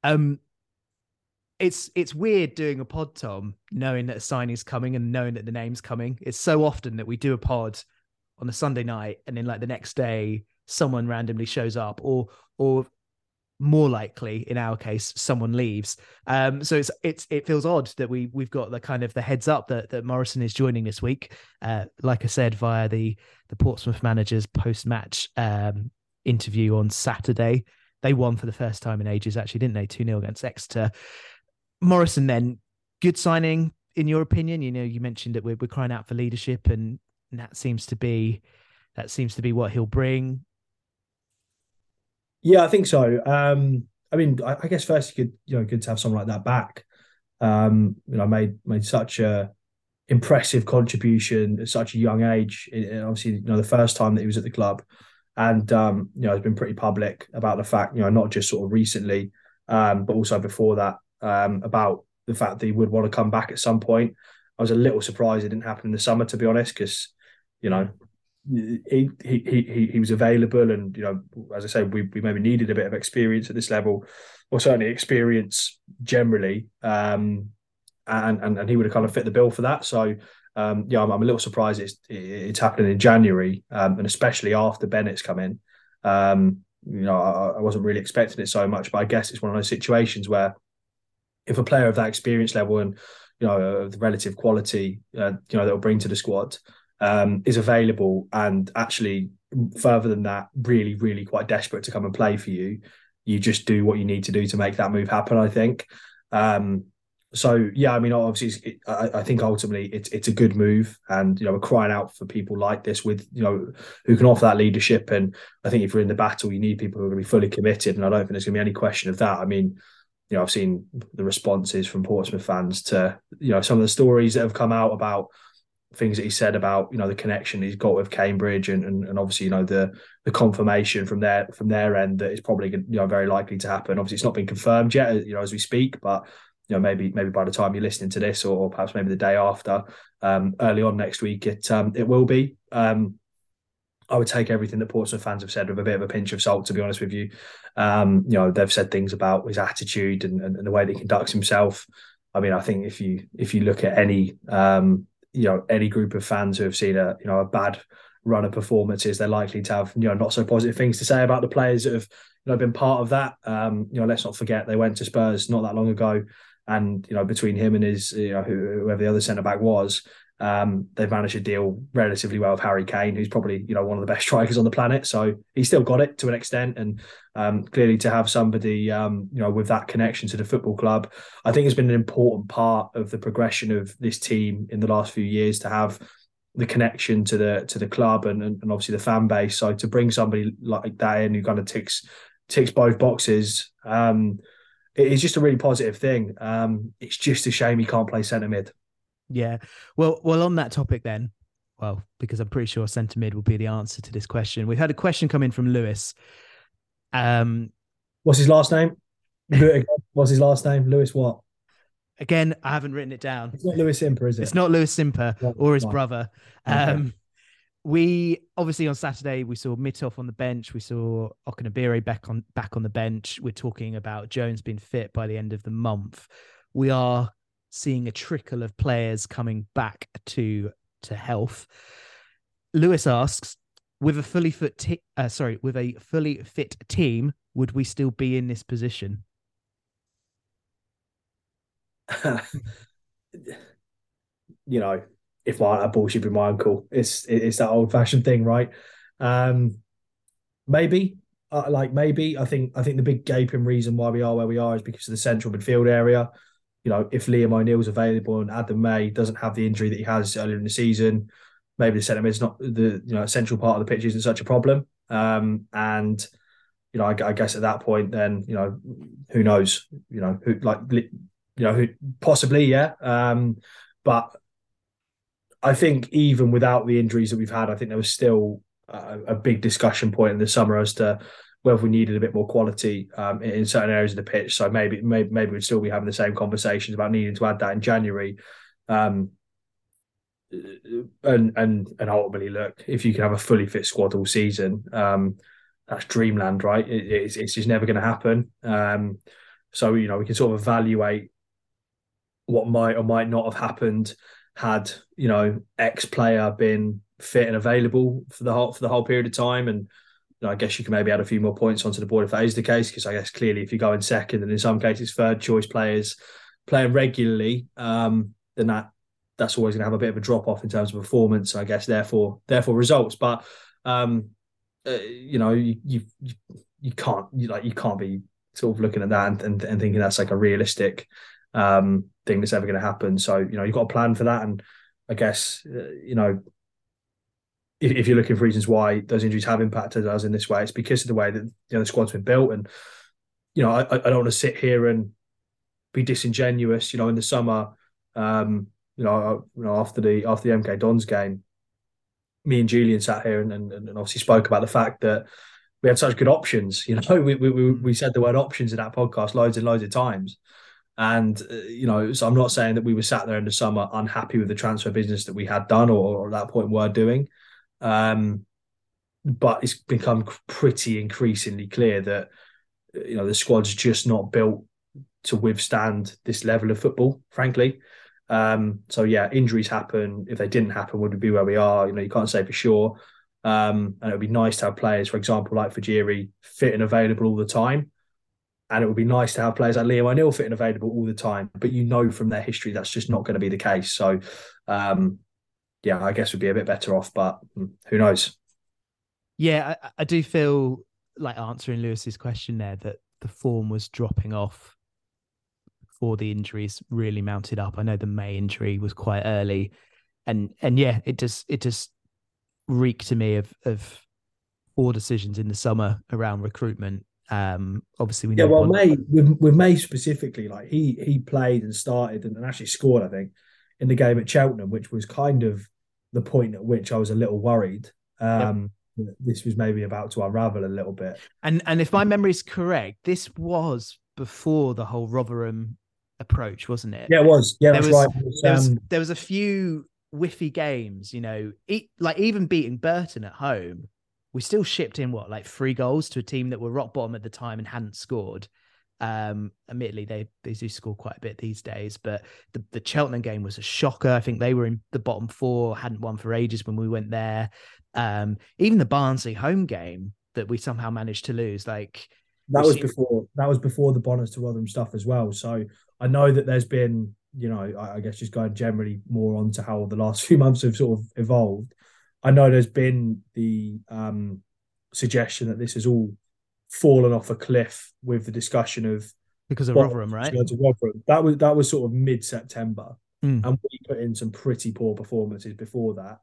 It's weird doing a pod, Tom, knowing that a signing's coming and knowing that the name's coming. It's so often that we do a pod on a Sunday night and then like the next day someone randomly shows up, or more likely in our case someone leaves. So it feels odd that we've got the kind of the heads up that Morrison is joining this week. Like I said, via the Portsmouth managers post-match interview on Saturday. They won for the first time in ages, actually, didn't they? 2-0 against Exeter. Morrison, then, good signing in your opinion? You know, you mentioned that we're crying out for leadership, and that seems to be what he'll bring. Yeah, I think so. I mean, I guess first good to have someone like that back. You know, made such a impressive contribution at such a young age. Obviously, you know, the first time that he was at the club, and you know, has been pretty public about the fact, you know, not just sort of recently, but also before that, about the fact that he would want to come back at some point. I was a little surprised it didn't happen in the summer, to be honest, because, you know, he was available, and, you know, as I said, we maybe needed a bit of experience at this level, or certainly experience generally, and he would have kind of fit the bill for that. So yeah, I'm a little surprised it's happening in January, and especially after Bennett's come in. You know, I wasn't really expecting it so much, but I guess it's one of those situations where if a player of that experience level and, you know, of the relative quality, you know, that will bring to the squad, is available, and actually further than that, really, really quite desperate to come and play for you, you just do what you need to do to make that move happen, I think. So yeah, I mean, obviously, I think ultimately it's a good move, and, you know, we're crying out for people like this with, you know, who can offer that leadership. And I think if you're in the battle, you need people who are going to be fully committed, and I don't think there's going to be any question of that. I mean, you know, I've seen the responses from Portsmouth fans to, you know, some of the stories that have come out about things that he said about, you know, the connection he's got with Cambridge, and obviously, you know, the confirmation from their end that it's probably, you know, very likely to happen. Obviously, it's not been confirmed yet, you know, as we speak, but, you know, maybe by the time you're listening to this, or perhaps maybe the day after, early on next week, it will be. I would take everything that Portsmouth fans have said with a bit of a pinch of salt, to be honest with you. You know, they've said things about his attitude and the way that he conducts himself. I mean, I think if you look at any you know, any group of fans who have seen a bad run of performances, they're likely to have, you know, not so positive things to say about the players that have, you know, been part of that. You know, let's not forget they went to Spurs not that long ago, and, you know, between him and his, you know, whoever the other centre back was, they've managed to deal relatively well with Harry Kane, who's probably, you know, one of the best strikers on the planet. So he's still got it to an extent, and clearly to have somebody, you know, with that connection to the football club, I think has been an important part of the progression of this team in the last few years, to have the connection to the club and obviously the fan base. So to bring somebody like that in who kind of ticks both boxes, it is just a really positive thing. It's just a shame he can't play centre mid. Yeah. Well, on that topic then, well, because I'm pretty sure centre mid will be the answer to this question. We've had a question come in from Lewis. What's his last name? What's his last name? Lewis what? Again, I haven't written it down. It's not Lewis Simper, is it? It's not Lewis Simper or his brother. Okay. We obviously on Saturday we saw Mitov on the bench. We saw Okunabire back on the bench. We're talking about Jones being fit by the end of the month. We are seeing a trickle of players coming back to health. Lewis asks, with a fully fit team, would we still be in this position? You know, if that bullshit be my uncle, it's that old fashioned thing, right? Maybe, maybe. I think the big gaping reason why we are where we are is because of the central midfield area. You know, if Liam O'Neill's available and Adam May doesn't have the injury that he has earlier in the season, maybe the centre mid's not the central part of the pitch isn't such a problem. And I guess at that point, then who knows? Who possibly, yeah. But I think even without the injuries that we've had, I think there was still a big discussion point in the summer as to whether we needed a bit more quality in certain areas of the pitch. So maybe we'd still be having the same conversations about needing to add that in January. And ultimately, look, if you can have a fully fit squad all season, that's dreamland, right? It's just never going to happen. So we can sort of evaluate what might or might not have happened had X player been fit and available for the whole period of time. And I guess you can maybe add a few more points onto the board if that is the case, because I guess clearly if you go in second and in some cases third choice players playing regularly, then that's always going to have a bit of a drop off in terms of performance. I guess therefore results. But you can't be sort of looking at that and thinking that's like a realistic thing that's ever going to happen. So you've got a plan for that, and I guess if you're looking for reasons why those injuries have impacted us in this way, it's because of the way that the squad's been built. And I don't want to sit here and be disingenuous. In the summer, after the MK Dons game, me and Julian sat here and obviously spoke about the fact that we had such good options. We said the word options in that podcast loads and loads of times. And, so I'm not saying that we were sat there in the summer unhappy with the transfer business that we had done or at that point were doing. But it's become pretty increasingly clear that, the squad's just not built to withstand this level of football, frankly. So yeah, injuries happen. If they didn't happen, would we be where we are? You can't say for sure. And it would be nice to have players, for example, like Fajiri, fit and available all the time. And it would be nice to have players like Liam O'Neill fit and available all the time. But from their history, that's just not going to be the case. So, I guess we'd be a bit better off, but who knows? Yeah, I do feel like answering Lewis's question there that the form was dropping off before the injuries really mounted up. I know the May injury was quite early, and yeah, it just reeked to me of poor decisions in the summer around recruitment. Obviously we know. Yeah, well, May with May specifically, like he played and started and actually scored, I think, in the game at Cheltenham, which was kind of the point at which I was a little worried. This was maybe about to unravel a little bit. And if my memory is correct, this was before the whole Rotherham approach, wasn't it? Yeah, it was. Yeah, that's right. There was a few whiffy games, like even beating Burton at home, we still shipped in 3 goals to a team that were rock bottom at the time and hadn't scored. Admittedly, they do score quite a bit these days, but the Cheltenham game was a shocker. I think they were in the bottom 4, hadn't won for ages when we went there. Even the Barnsley home game that we somehow managed to lose, that was before the Bonners to Rotherham stuff as well. So I know that there's been, I guess just going generally more on to how the last few months have sort of evolved. I know there's been the suggestion that this has all fallen off a cliff with the discussion of because of Rotherham, right? That was sort of mid-September, and we put in some pretty poor performances before that.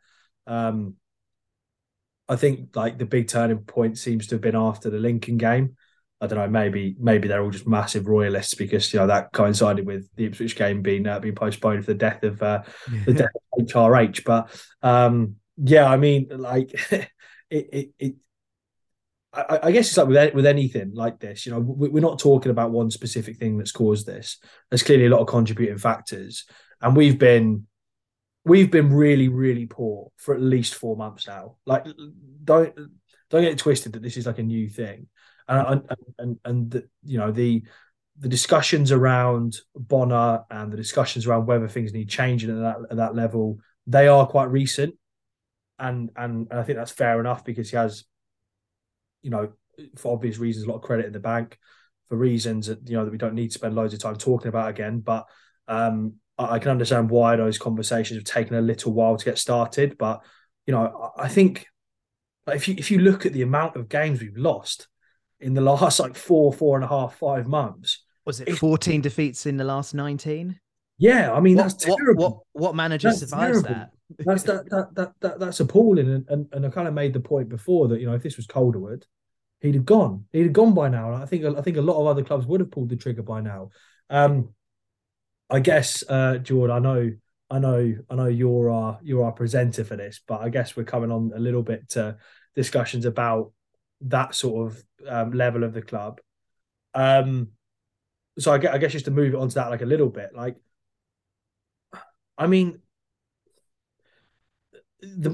I think the big turning point seems to have been after the Lincoln game. I don't know, maybe they're all just massive royalists because that coincided with the Ipswich game being postponed for the death of HRH. But I mean, I guess it's like with anything like this, we're not talking about one specific thing that's caused this. There's clearly a lot of contributing factors, and we've been really, really poor for at least 4 months now. Don't get it twisted that this is like a new thing, and the the discussions around Bonner and the discussions around whether things need changing at that level, they are quite recent. And I think that's fair enough because he has, for obvious reasons, a lot of credit in the bank for reasons that, that we don't need to spend loads of time talking about again. But I can understand why those conversations have taken a little while to get started. But, I think if you look at the amount of games we've lost in the last 4.5, 5 months. Was it 14 defeats in the last 19? Yeah, I mean, that's terrible. What manager survives that? That's appalling. And I kind of made the point before that, if this was Calderwood, he'd have gone. He'd have gone by now. And I think a lot of other clubs would have pulled the trigger by now. I guess, Jordan, I know you're our presenter for this, but I guess we're coming on a little bit to discussions about that sort of level of the club. So I guess just to move it onto that like a little bit, like, I mean, the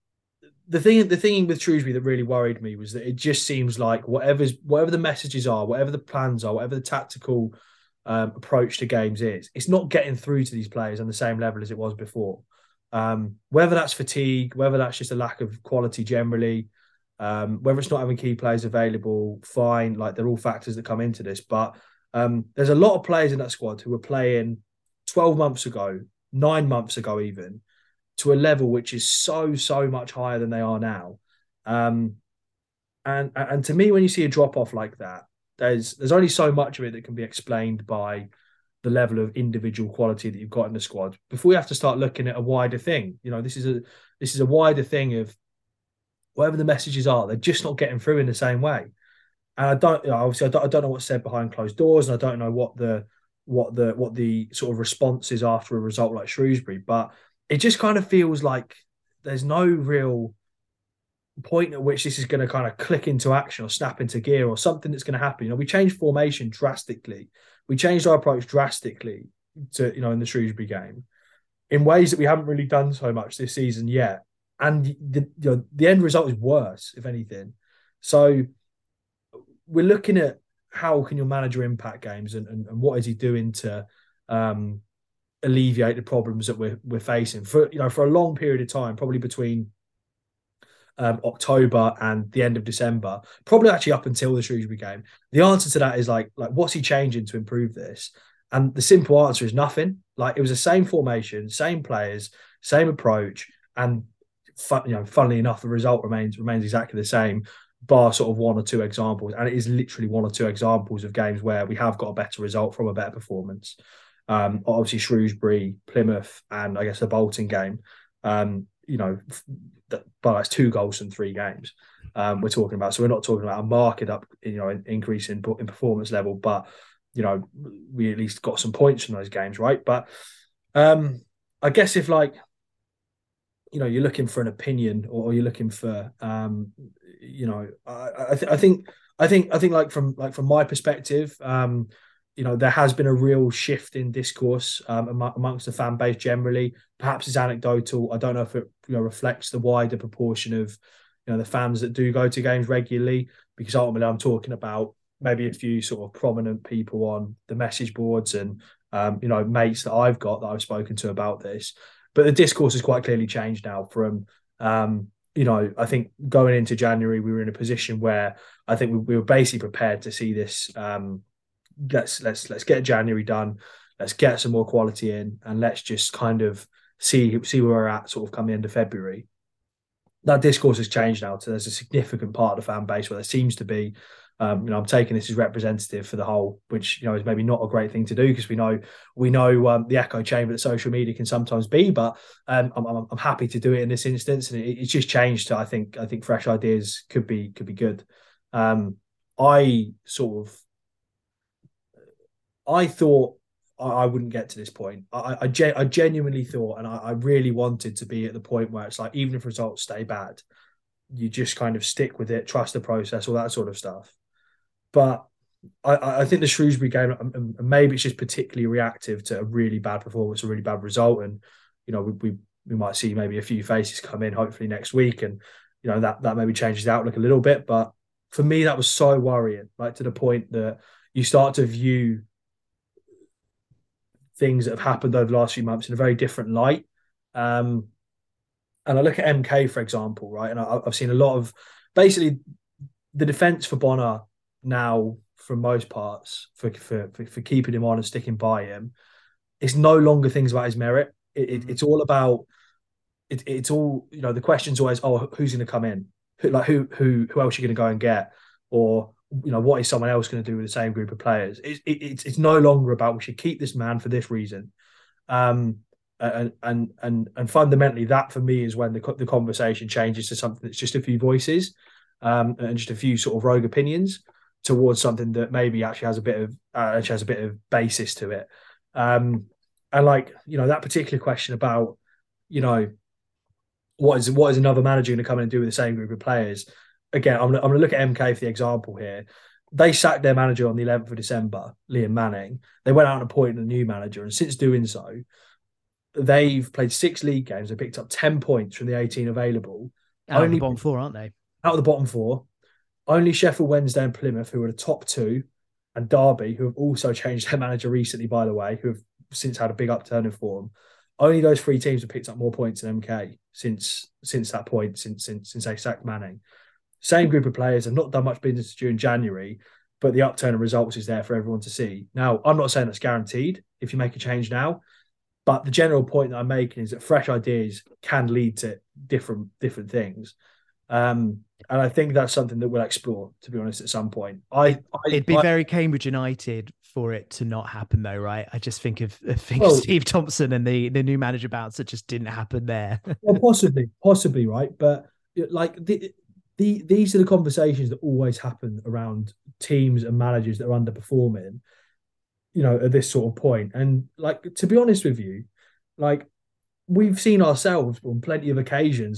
thing with Shrewsbury that really worried me was that it just seems like whatever the messages are, whatever the plans are, whatever the tactical approach to games is, it's not getting through to these players on the same level as it was before. Whether that's fatigue, whether that's just a lack of quality generally, whether it's not having key players available, fine, like they're all factors that come into this. But there's a lot of players in that squad who were playing 12 months ago, 9 months ago even, to a level which is so much higher than they are now. And to me, when you see a drop-off like that, there's only so much of it that can be explained by the level of individual quality that you've got in the squad before we have to start looking at a wider thing. This is a wider thing of whatever the messages are, they're just not getting through in the same way. And I don't know what's said behind closed doors, and I don't know what the sort of response is after a result like Shrewsbury, but it just kind of feels like there's no real point at which this is going to kind of click into action or snap into gear or something that's going to happen. We changed formation drastically. We changed our approach drastically to, in the Shrewsbury game in ways that we haven't really done so much this season yet. And the end result is worse, if anything. So we're looking at how can your manager impact games and what is he doing to alleviate the problems that we're facing for a long period of time, probably between October and the end of December, probably actually up until the Shrewsbury game. The answer to that is like what's he changing to improve this? And the simple answer is nothing. Like, it was the same formation, same players, same approach, and funnily enough, the result remains exactly the same, bar sort of one or two examples. And it is literally one or two examples of games where we have got a better result from a better performance. Obviously Shrewsbury, Plymouth, and I guess the Bolton game. But that's 2 goals in 3 games we're talking about. So we're not talking about a market up, increase in performance level, but we at least got some points from those games, right? But I guess if you're looking for an opinion or you're looking for I think like from my perspective, there has been a real shift in discourse amongst the fan base generally. Perhaps it's anecdotal. I don't know if it reflects the wider proportion of the fans that do go to games regularly, because ultimately I'm talking about maybe a few sort of prominent people on the message boards and mates that I've got that I've spoken to about this. But the discourse has quite clearly changed now from I think going into January we were in a position where I think we were basically prepared to see this. Let's get January done. Let's get some more quality in, and let's just kind of see where we're at sort of come the end of February. That discourse has changed now. So there's a significant part of the fan base where there seems to be, I'm taking this as representative for the whole, which is maybe not a great thing to do because we know the echo chamber that social media can sometimes be. But I'm happy to do it in this instance, and it's just changed to I think fresh ideas could be good. I thought I wouldn't get to this point. I genuinely thought, and I really wanted to be at the point where it's like, even if results stay bad, you just kind of stick with it, trust the process, all that sort of stuff. But I think the Shrewsbury game, and maybe it's just particularly reactive to a really bad performance, a really bad result. And, we might see maybe a few faces come in hopefully next week, and, that maybe changes the outlook a little bit. But for me, that was so worrying, like to the point that you start to view things that have happened over the last few months in a very different light. And I look at MK, for example, right? And I've seen a lot of basically the defence for Bonner now, from most parts, for keeping him on and sticking by him. It's no longer things about his merit. It's all about it's all, the question's always, oh, who's going to come in? Who else are you going to go and get? Or, what is someone else going to do with the same group of players? It's no longer about, we should keep this man for this reason. And fundamentally, that for me is when the conversation changes to something that's just a few voices, and just a few sort of rogue opinions, towards something that maybe actually has a bit of basis to it. And that particular question about, what is another manager going to come in and do with the same group of players? Again, I'm going to look at MK for the example here. They sacked their manager on the 11th of December, Liam Manning. They went out and appointed a new manager, and since doing so, they've played 6 league games. They picked up 10 points from the 18 available. Out of the bottom 4, aren't they? Out of the bottom 4. Only Sheffield Wednesday and Plymouth, who are the top 2, and Derby, who have also changed their manager recently, by the way, who have since had a big upturn in form. Only those 3 teams have picked up more points than MK since that point, since they sacked Manning. Same group of players have not done much business during January, but the upturn of results is there for everyone to see. Now, I'm not saying that's guaranteed if you make a change now, but the general point that I'm making is that fresh ideas can lead to different things. And I think that's something that we'll explore, to be honest, at some point. It'd be very Cambridge United for it to not happen, though, right? I just think of Steve Thompson and the new manager bounce that just didn't happen there. Well, possibly, right? But these are the conversations that always happen around teams and managers that are underperforming, at this sort of point. And to be honest with you, we've seen ourselves on plenty of occasions,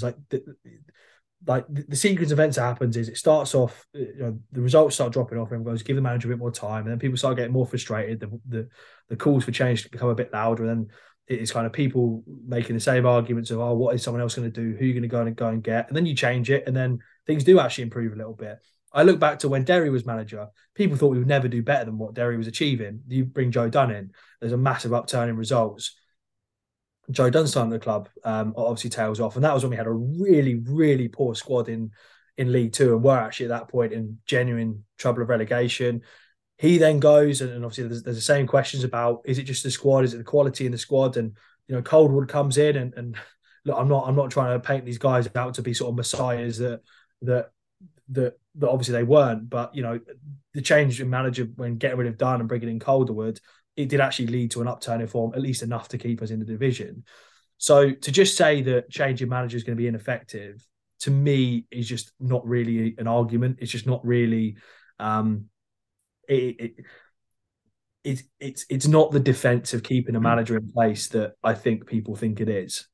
the sequence of events that happens is it starts off, the results start dropping off, everyone goes, give the manager a bit more time, and then people start getting more frustrated. The calls for change become a bit louder, and then it's kind of people making the same arguments of, oh, what is someone else going to do? Who are you going to go and get? And then you change it, and then things do actually improve a little bit. I look back to when Derry was manager, people thought we would never do better than what Derry was achieving. You bring Joe Dunn in, there's a massive upturn in results. Joe Dunn's time at the club obviously tails off, and that was when we had a really, really poor squad in League Two, and were actually at that point in genuine trouble of relegation. He then goes, and obviously there's the same questions about, is it just the squad? Is it the quality in the squad? And Coldwood comes in, and look, I'm not trying to paint these guys out to be sort of messiahs that obviously they weren't, but the change in manager when getting rid of Dunn and bringing in Calderwood, it did actually lead to an upturn in form, at least enough to keep us in the division. So to just say that changing manager is going to be ineffective, to me, is just not really an argument. It's just not really. It's not the defense of keeping a manager in place that I think people think it is.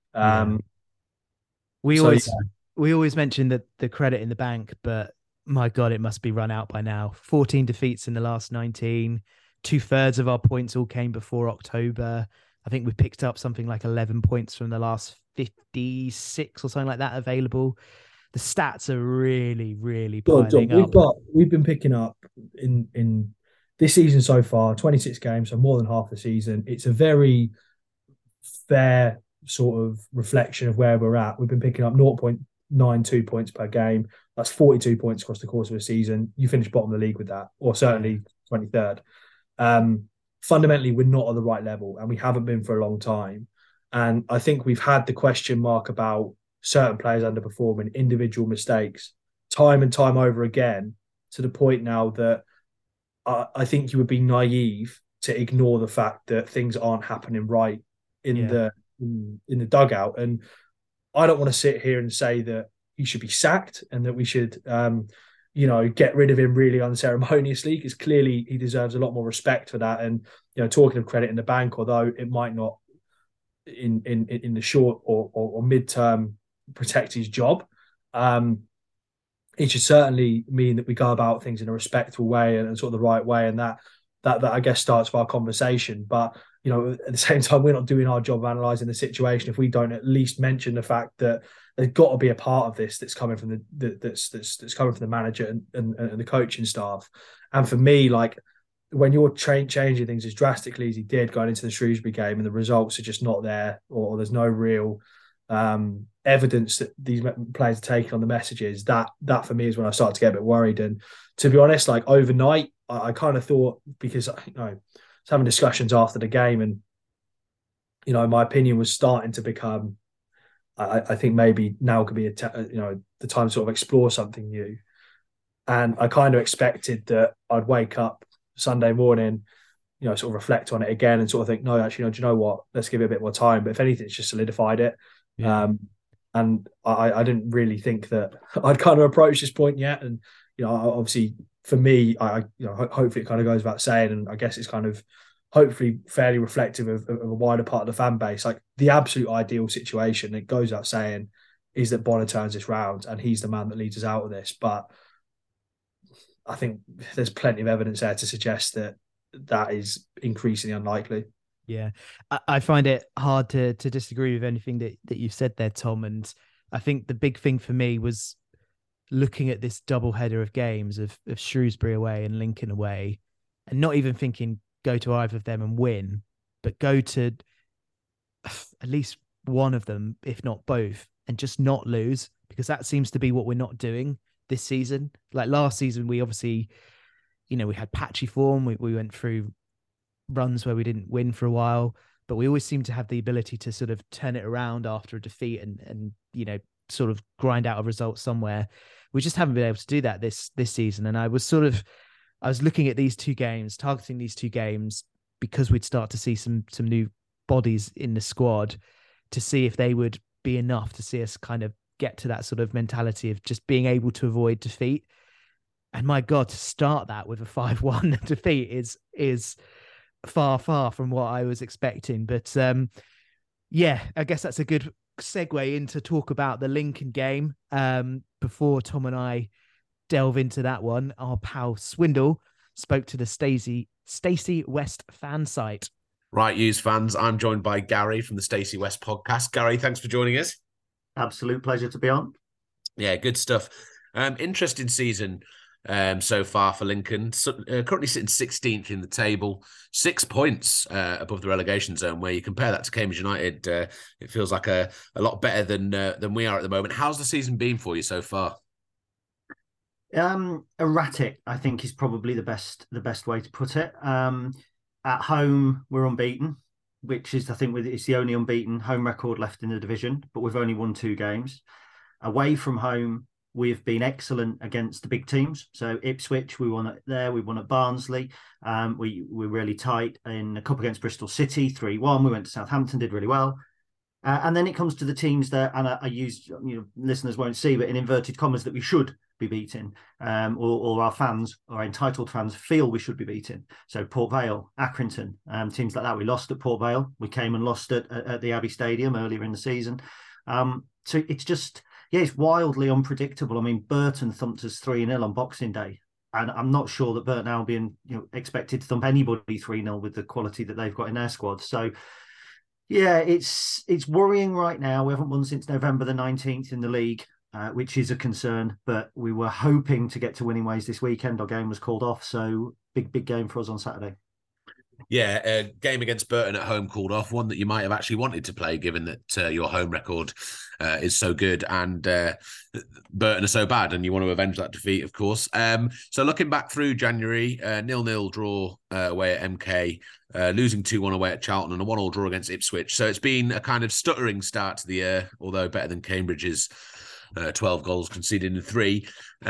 We always mention that the credit in the bank, but my God, it must be run out by now. 14 defeats in the last 19. 2/3 of our points all came before October. I think we picked up something like 11 points from the last 56 or something like that available. The stats are really, really piling up. We've been picking up in this season so far, 26 games, so more than half the season. It's a very fair sort of reflection of where we're at. We've been picking up 0.92 points per game. That's 42 points across the course of a season. You finish bottom of the league with that, or certainly 23rd. Fundamentally, we're not at the right level, and we haven't been for a long time. And I think we've had the question mark about certain players underperforming, individual mistakes, time and time over again, to the point now that I think you would be naive to ignore the fact that things aren't happening right in the dugout. And I don't want to sit here and say that he should be sacked and that we should get rid of him really unceremoniously, because clearly he deserves a lot more respect for that. And talking of credit in the bank, although it might not in the short or mid-term protect his job, it should certainly mean that we go about things in a respectful way and sort of the right way, and that I guess starts with our conversation. But at the same time, we're not doing our job of analysing the situation if we don't at least mention the fact that there's got to be a part of this that's coming from that's coming from the manager and the coaching staff. And for me, when you're changing things as drastically as he did going into the Shrewsbury game, and the results are just not there, or there's no real evidence that these players are taking on the messages, that for me is when I start to get a bit worried. And to be honest, like overnight, I kind of thought, because I was having discussions after the game, and my opinion was starting to become, I think maybe now could be the time to sort of explore something new. And I kind of expected that I'd wake up Sunday morning, sort of reflect on it again and sort of think, no, actually, do you know what? Let's give it a bit more time. But if anything, it's just solidified it. Yeah. And I didn't really think that I'd kind of approached this point yet. And, obviously for me, hopefully it kind of goes without saying, and I guess it's kind of hopefully fairly reflective of a wider part of the fan base. Like the absolute ideal situation, it goes without saying, is that Bonner turns this round and he's the man that leads us out of this. But I think there's plenty of evidence there to suggest that is increasingly unlikely. Yeah, I find it hard to disagree with anything that you've said there, Tom. And I think the big thing for me was looking at this double header of games of Shrewsbury away and Lincoln away, and not even thinking go to either of them and win, but go to at least one of them, if not both, and just not lose, because that seems to be what we're not doing this season. Like last season, we obviously, we had patchy form. We went through runs where we didn't win for a while, but we always seem to have the ability to sort of turn it around after a defeat and sort of grind out a result somewhere. We just haven't been able to do that this season. And I was looking at these two games, targeting these two games, because we'd start to see some new bodies in the squad, to see if they would be enough to see us kind of get to that sort of mentality of just being able to avoid defeat. And my God, to start that with a 5-1 defeat is far from what I was expecting. But I guess that's a good segue into talk about the Lincoln game. Before Tom and I delve into that one, our pal Swindle spoke to the Stacey West fan site. Right, Hughes fans, I'm joined by Gary from the Stacey West podcast. Gary, thanks for joining us. Absolute pleasure to be on. Yeah, good stuff. Interesting season so far for Lincoln. Currently sitting 16th in the table, 6 points above the relegation zone. Where you compare that to Cambridge United, it feels like a lot better than we are at the moment. How's the season been for you so far? Erratic, I think, is probably the best way to put it. At home, we're unbeaten, which is, I think, it's the only unbeaten home record left in the division, but we've only won 2 games. Away from home, we've been excellent against the big teams. So Ipswich, we won there. We won at Barnsley. We're really tight in a cup against Bristol City, 3-1. We went to Southampton, did really well. And then it comes to the teams that, and I use, listeners won't see, but in inverted commas, that we should be beating, or our fans, our entitled fans, feel we should be beating. So Port Vale, Accrington, teams like that. We lost at Port Vale. We came and lost at the Abbey Stadium earlier in the season. So it's just, it's wildly unpredictable. I mean, Burton thumped us 3-0 on Boxing Day. And I'm not sure that Burton Albion, expected to thump anybody 3-0 with the quality that they've got in their squad. So, yeah, it's worrying right now. We haven't won since November the 19th in the league, which is a concern. But we were hoping to get to winning ways this weekend. Our game was called off. So big game for us on Saturday. Yeah, a game against Burton at home called off, one that you might have actually wanted to play, given that your home record is so good and Burton are so bad, and you want to avenge that defeat, of course. So looking back through January, 0-0 draw away at MK, losing 2-1 away at Charlton, and a 1-1 draw against Ipswich. So it's been a kind of stuttering start to the year, although better than Cambridge's 12 goals conceded in 3.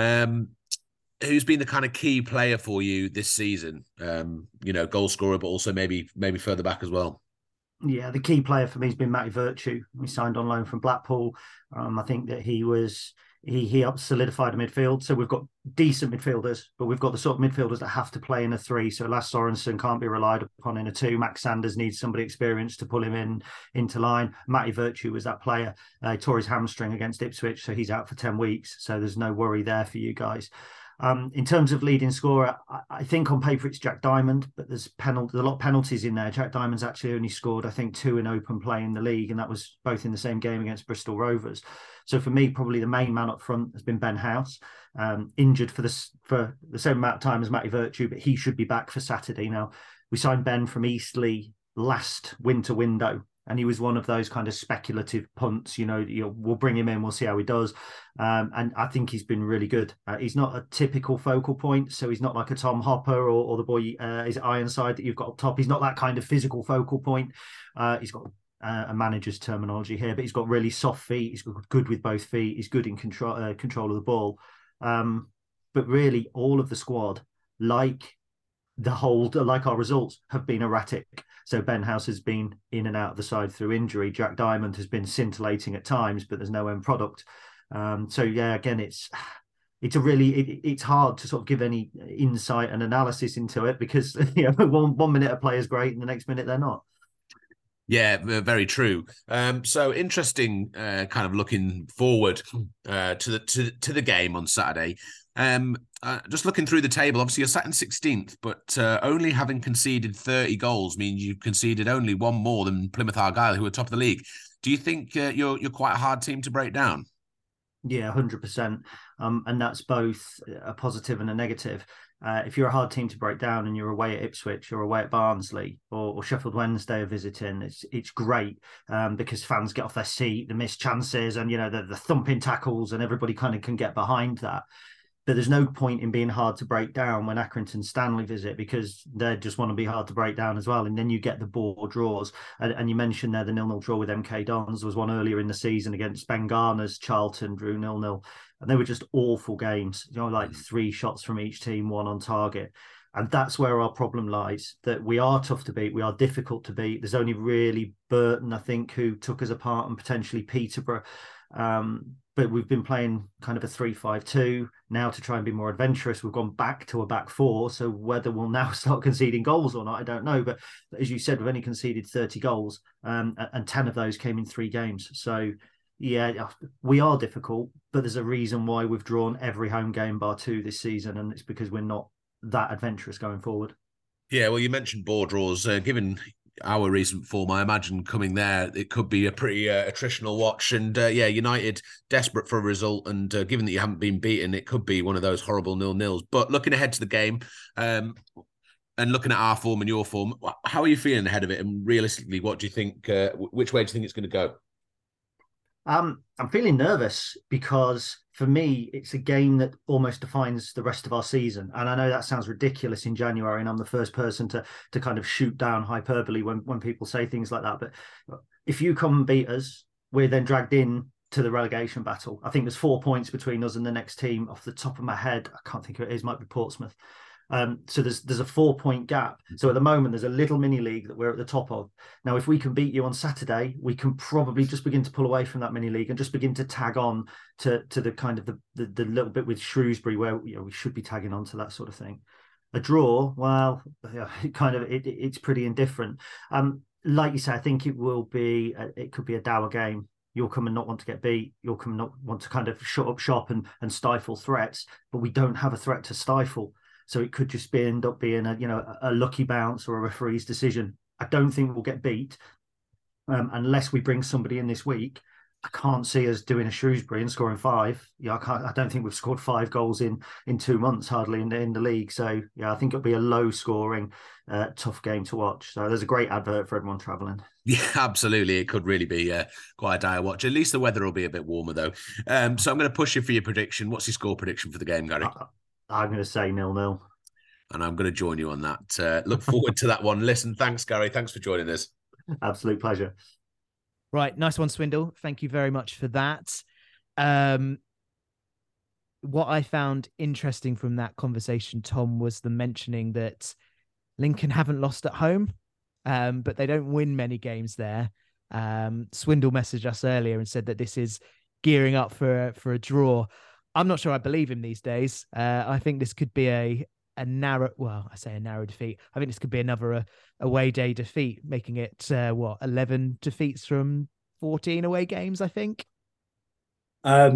Who's been the kind of key player for you this season? Goal scorer, but also maybe further back as well. Yeah, the key player for me has been Matty Virtue. He signed on loan from Blackpool. I think that he helped solidify the midfield. So we've got decent midfielders, but we've got the sort of midfielders that have to play in a 3. So Lasse Sorensen can't be relied upon in a 2. Max Sanders needs somebody experienced to pull him into line. Matty Virtue was that player. Tore his hamstring against Ipswich, so he's out for 10 weeks. So there's no worry there for you guys. In terms of leading scorer, I think on paper it's Jack Diamond, but there's a lot of penalties in there. Jack Diamond's actually only scored, I think, 2 in open play in the league, and that was both in the same game against Bristol Rovers. So for me, probably the main man up front has been Ben House, injured for the same amount of time as Matty Virtue, but he should be back for Saturday. Now, we signed Ben from Eastleigh last winter window, and he was one of those kind of speculative punts. We'll bring him in, we'll see how he does. And I think he's been really good. He's not a typical focal point, so he's not like a Tom Hopper or the boy is it Ironside that you've got up top. He's not that kind of physical focal point. He's got a manager's terminology here, but he's got really soft feet. He's good with both feet. He's good in control of the ball. But really, all of the squad, like our results, have been erratic. So Ben House has been in and out of the side through injury. Jack Diamond has been scintillating at times, but there's no end product. So yeah, again, it's hard to sort of give any insight and analysis into it, because one minute a player's great and the next minute they're not. Yeah, very true. So interesting, kind of looking forward to the game on Saturday. Just looking through the table, obviously you're sat in 16th, but only having conceded 30 goals means you've conceded only one more than Plymouth Argyle, who are top of the league. Do you think you're quite a hard team to break down? Yeah, 100%. And that's both a positive and a negative. If you're a hard team to break down and you're away at Ipswich or away at Barnsley or Sheffield Wednesday are visiting, it's great because fans get off their seat, the missed chances, and the thumping tackles, and everybody kind of can get behind that. But there's no point in being hard to break down when Accrington Stanley visit, because they just want to be hard to break down as well. And then you get the bore draws. And you mentioned there the 0-0 draw with MK Dons. There was one earlier in the season against Ben Garner's Charlton, drew 0-0. And they were just awful games, like 3 shots from each team, 1 on target. And that's where our problem lies, that we are tough to beat. We are difficult to beat. There's only really Burton, I think, who took us apart, and potentially Peterborough. But we've been playing kind of a 3-5-2 now to try and be more adventurous. We've gone back to a back 4. So whether we'll now start conceding goals or not, I don't know. But as you said, we've only conceded 30 goals and 10 of those came in 3 games. So yeah, we are difficult, but there's a reason why we've drawn every home game bar 2 this season. And it's because we're not that adventurous going forward. Yeah, well, you mentioned ball draws. Given our recent form, I imagine coming there, it could be a pretty attritional watch. And United desperate for a result. And given that you haven't been beaten, it could be one of those horrible 0-0s. But looking ahead to the game and looking at our form and your form, how are you feeling ahead of it? And realistically, what do you think? Which way do you think it's going to go? I'm feeling nervous because for me, it's a game that almost defines the rest of our season. And I know that sounds ridiculous in January, and I'm the first person to kind of shoot down hyperbole when people say things like that. But if you come and beat us, we're then dragged in to the relegation battle. I think there's 4 points between us and the next team. Off the top of my head, I can't think who it is, might be Portsmouth. So there's a 4-point gap. So at the moment, there's a little mini league that we're at the top of. Now, if we can beat you on Saturday, we can probably just begin to pull away from that mini league and just begin to tag on to the kind of the little bit with Shrewsbury where we should be tagging on to that sort of thing. A draw, well, it's pretty indifferent. Like you say, I think it could be a dour game. You'll come and not want to get beat. You'll come and not want to kind of shut up shop and stifle threats, but we don't have a threat to stifle. So it could just end up being a lucky bounce or a referee's decision. I don't think we'll get beat unless we bring somebody in this week. I can't see us doing a Shrewsbury and scoring 5. I don't think we've scored 5 goals in 2 months hardly in the league. So yeah, I think it'll be a low scoring, tough game to watch. So there's a great advert for everyone travelling. Yeah, absolutely. It could really be quite a dire watch. At least the weather will be a bit warmer though. So I'm going to push you for your prediction. What's your score prediction for the game, Gary? I'm going to say 0-0. And I'm going to join you on that. Look forward to that one. Listen, thanks, Gary. Thanks for joining us. Absolute pleasure. Right. Nice one, Swindle. Thank you very much for that. What I found interesting from that conversation, Tom, was the mentioning that Lincoln haven't lost at home, but they don't win many games there. Swindle messaged us earlier and said that this is gearing up for a draw. I'm not sure I believe him these days. I think this could be a narrow, well, I say a narrow defeat. I think this could be another away day defeat, making it 11 defeats from 14 away games, I think.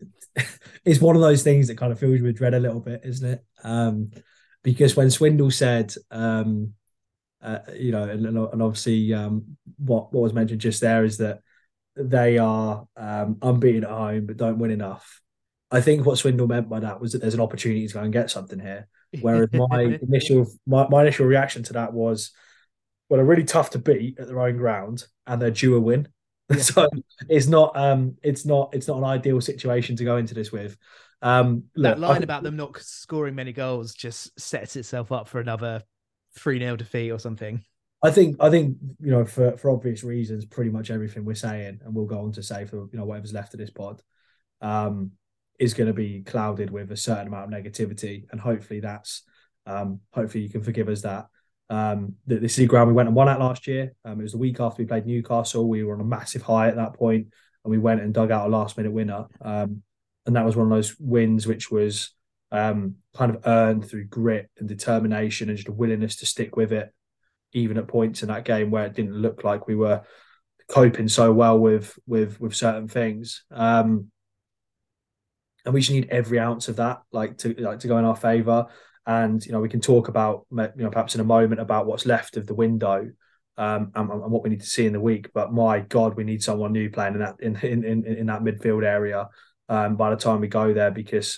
it's one of those things that kind of fills you with dread a little bit, isn't it? Because when Swindle said, and obviously what was mentioned just there is that they are unbeaten at home but don't win enough. I think what Swindle meant by that was that there's an opportunity to go and get something here. Whereas my initial reaction to that was, well, they're really tough to beat at their own ground and they're due a win. Yeah. So it's not an ideal situation to go into this with. That line about them not scoring many goals just sets itself up for another 3-0 defeat or something. I think for obvious reasons, pretty much everything we're saying, and we'll go on to say for whatever's left of this pod, is going to be clouded with a certain amount of negativity, and hopefully hopefully you can forgive us that. This is the ground we went and won at last year. It was the week after we played Newcastle. We were on a massive high at that point, and we went and dug out a last-minute winner. And that was one of those wins which was kind of earned through grit and determination and just a willingness to stick with it, even at points in that game where it didn't look like we were coping so well with certain things. And we just need every ounce of that, to go in our favour. And we can talk about perhaps in a moment about what's left of the window, and what we need to see in the week. But my God, we need someone new playing in that in that midfield area by the time we go there, because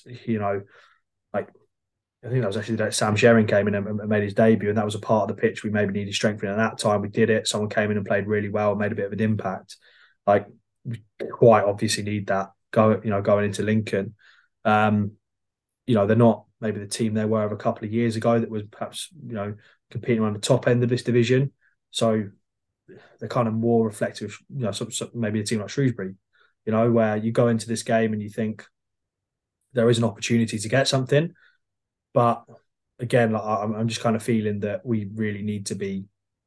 I think that was actually that Sam Sherring came in and made his debut, and that was a part of the pitch we maybe needed strengthening. At that time, we did it. Someone came in and played really well, and made a bit of an impact. We quite obviously need that going into Lincoln. They're not maybe the team they were of a couple of years ago that was perhaps competing around the top end of this division. So they're kind of more reflective, maybe a team like Shrewsbury, where you go into this game and you think there is an opportunity to get something. But again, I'm just kind of feeling that we really need to be,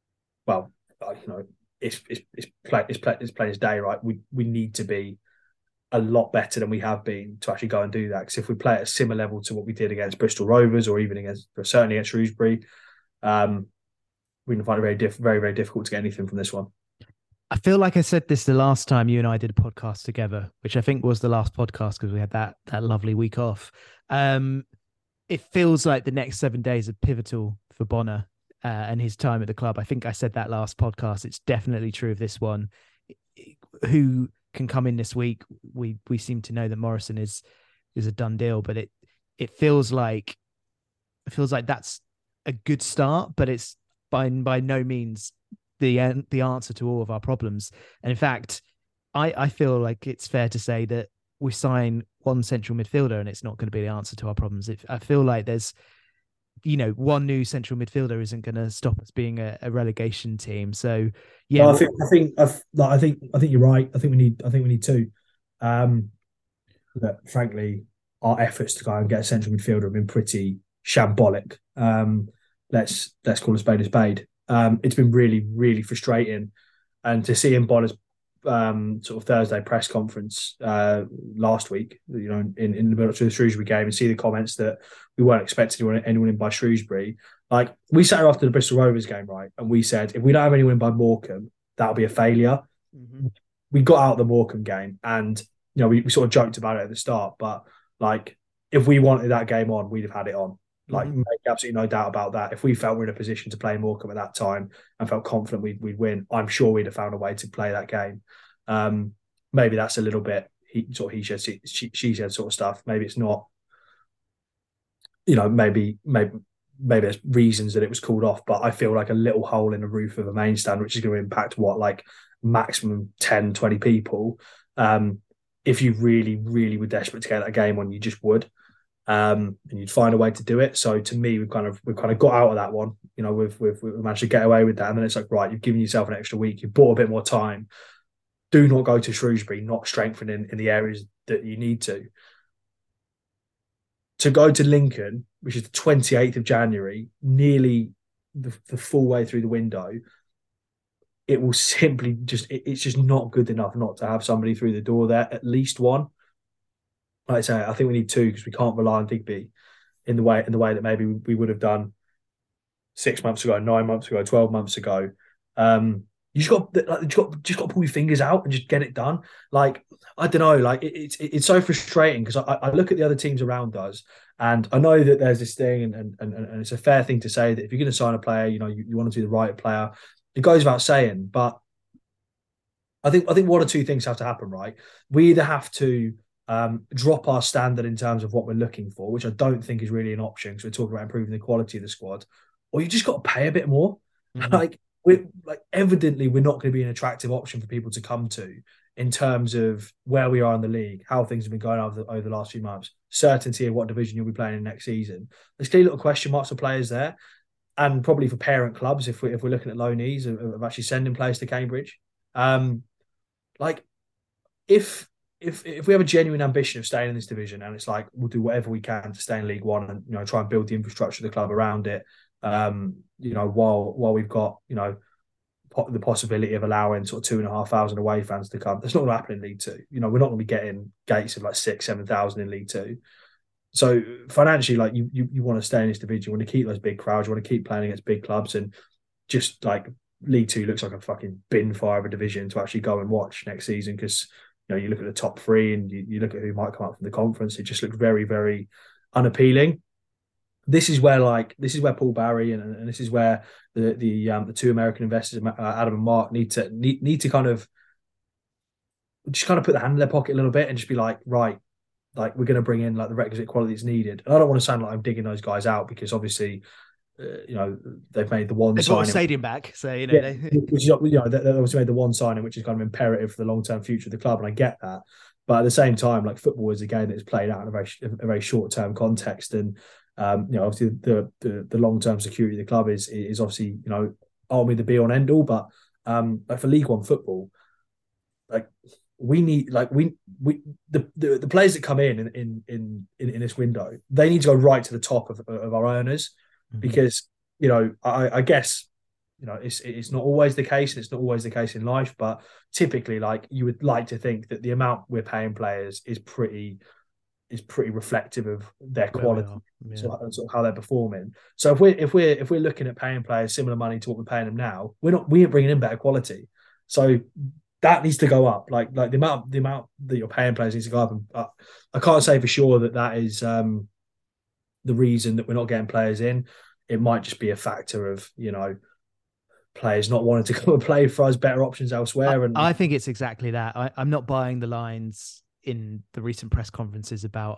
it's plain as day, right? We need to be a lot better than we have been to actually go and do that. Because if we play at a similar level to what we did against Bristol Rovers, or even certainly against Shrewsbury, we can find it very, very difficult to get anything from this one. I feel like I said this the last time you and I did a podcast together, which I think was the last podcast because we had that lovely week off. It feels like the next 7 days are pivotal for Bonner and his time at the club. I think I said that last podcast. It's definitely true of this one. Who can come in this week? We seem to know that Morrison is a done deal, but it feels like that's a good start, but it's by no means the answer to all of our problems. And in fact, I feel like it's fair to say that we sign one central midfielder and it's not going to be the answer to our problems. I feel like there's, one new central midfielder isn't going to stop us being a relegation team. So yeah, no, I think you're right. I think we need two. But frankly, our efforts to go and get a central midfielder have been pretty shambolic. Let's call a spade. It's been really, really frustrating, and to see him Bonner's sort of Thursday press conference last week, in the middle of the Shrewsbury game, and see the comments that we weren't expecting anyone in by Shrewsbury. We sat here after the Bristol Rovers game, right, and we said if we don't have anyone in by Morecambe, that'll be a failure. Mm-hmm. We got out of the Morecambe game, and we sort of joked about it at the start, but if we wanted that game on, we'd have had it on. Make absolutely no doubt about that. If we felt we were in a position to play Morecambe at that time and felt confident we'd win, I'm sure we'd have found a way to play that game. Maybe that's a little bit he said, she said sort of stuff. Maybe it's not. Maybe there's reasons that it was called off, but I feel like a little hole in the roof of a main stand, which is going to impact maximum 10, 20 people. If you really, really were desperate to get that game on, you just would. And you'd find a way to do it. So to me, we've kind of got out of that one. We've managed to get away with that. And then it's right, you've given yourself an extra week. You've bought a bit more time. Do not go to Shrewsbury, not strengthening in the areas that you need to. To go to Lincoln, which is the 28th of January, nearly the full way through the window, it will simply it's just not good enough not to have somebody through the door there, at least one. Like I say, I think we need two because we can't rely on Digby in the way that maybe we would have done 6 months ago, 9 months ago, 12 months ago. You just got to pull your fingers out and just get it done. Like, I don't know, like it's so frustrating because I look at the other teams around us, and I know that there's this thing, and it's a fair thing to say that if you're going to sign a player, you want to do the right player. It goes without saying, but I think one or two things have to happen, right? We either have to drop our standard in terms of what we're looking for, which I don't think is really an option because we're talking about improving the quality of the squad, or you just got to pay a bit more. Mm-hmm. Like evidently we're not going to be an attractive option for people to come to in terms of where we are in the league, how things have been going over the last few months, certainty of what division you'll be playing in next season. There's clearly little question marks for players there, and probably for parent clubs if we're looking at loanees of actually sending players to Cambridge. Like if we have a genuine ambition of staying in this division, and it's like we'll do whatever we can to stay in League One and try and build the infrastructure of the club around it. While we've got the possibility of allowing sort of 2,500 away fans to come, that's not going to happen in League Two. We're not going to be getting gates of like 6,000-7,000 in League Two. So financially, like you want to stay in this division, you want to keep those big crowds, you want to keep playing against big clubs, and just like League Two looks like a fucking bin fire of a division to actually go and watch next season because you look at the top three and you look at who might come up from the conference, it just looks very, very unappealing. This is where Paul Barry and this is where the two American investors, Adam and Mark, need to kind of put their hand in their pocket a little bit and just be like, right, like we're going to bring in like the requisite quality that's needed. And I don't want to sound like I'm digging those guys out because obviously, they've made the one they signing. They stadium back, so which is they obviously made the one signing, which is kind of imperative for the long term future of the club, and I get that. But at the same time, like football is a game that is played out in a very short term context, and obviously the long term security of the club is obviously ultimately the be all and end all. But like for League One football, like we need the players that come in this window, they need to go right to the top of our earners. Mm-hmm. Because I guess it's not always the case, and it's not always the case in life. But typically, like you would like to think that the amount we're paying players is pretty reflective of their quality, sort of how they're performing. So if we're looking at paying players similar money to what we're paying them now, we ain't bringing in better quality. So that needs to go up. Like the amount that you're paying players needs to go up. And I can't say for sure that is the reason that we're not getting players in. It might just be a factor of players not wanting to come and play for us, better options elsewhere. And I think it's exactly that. I'm not buying the lines in the recent press conferences about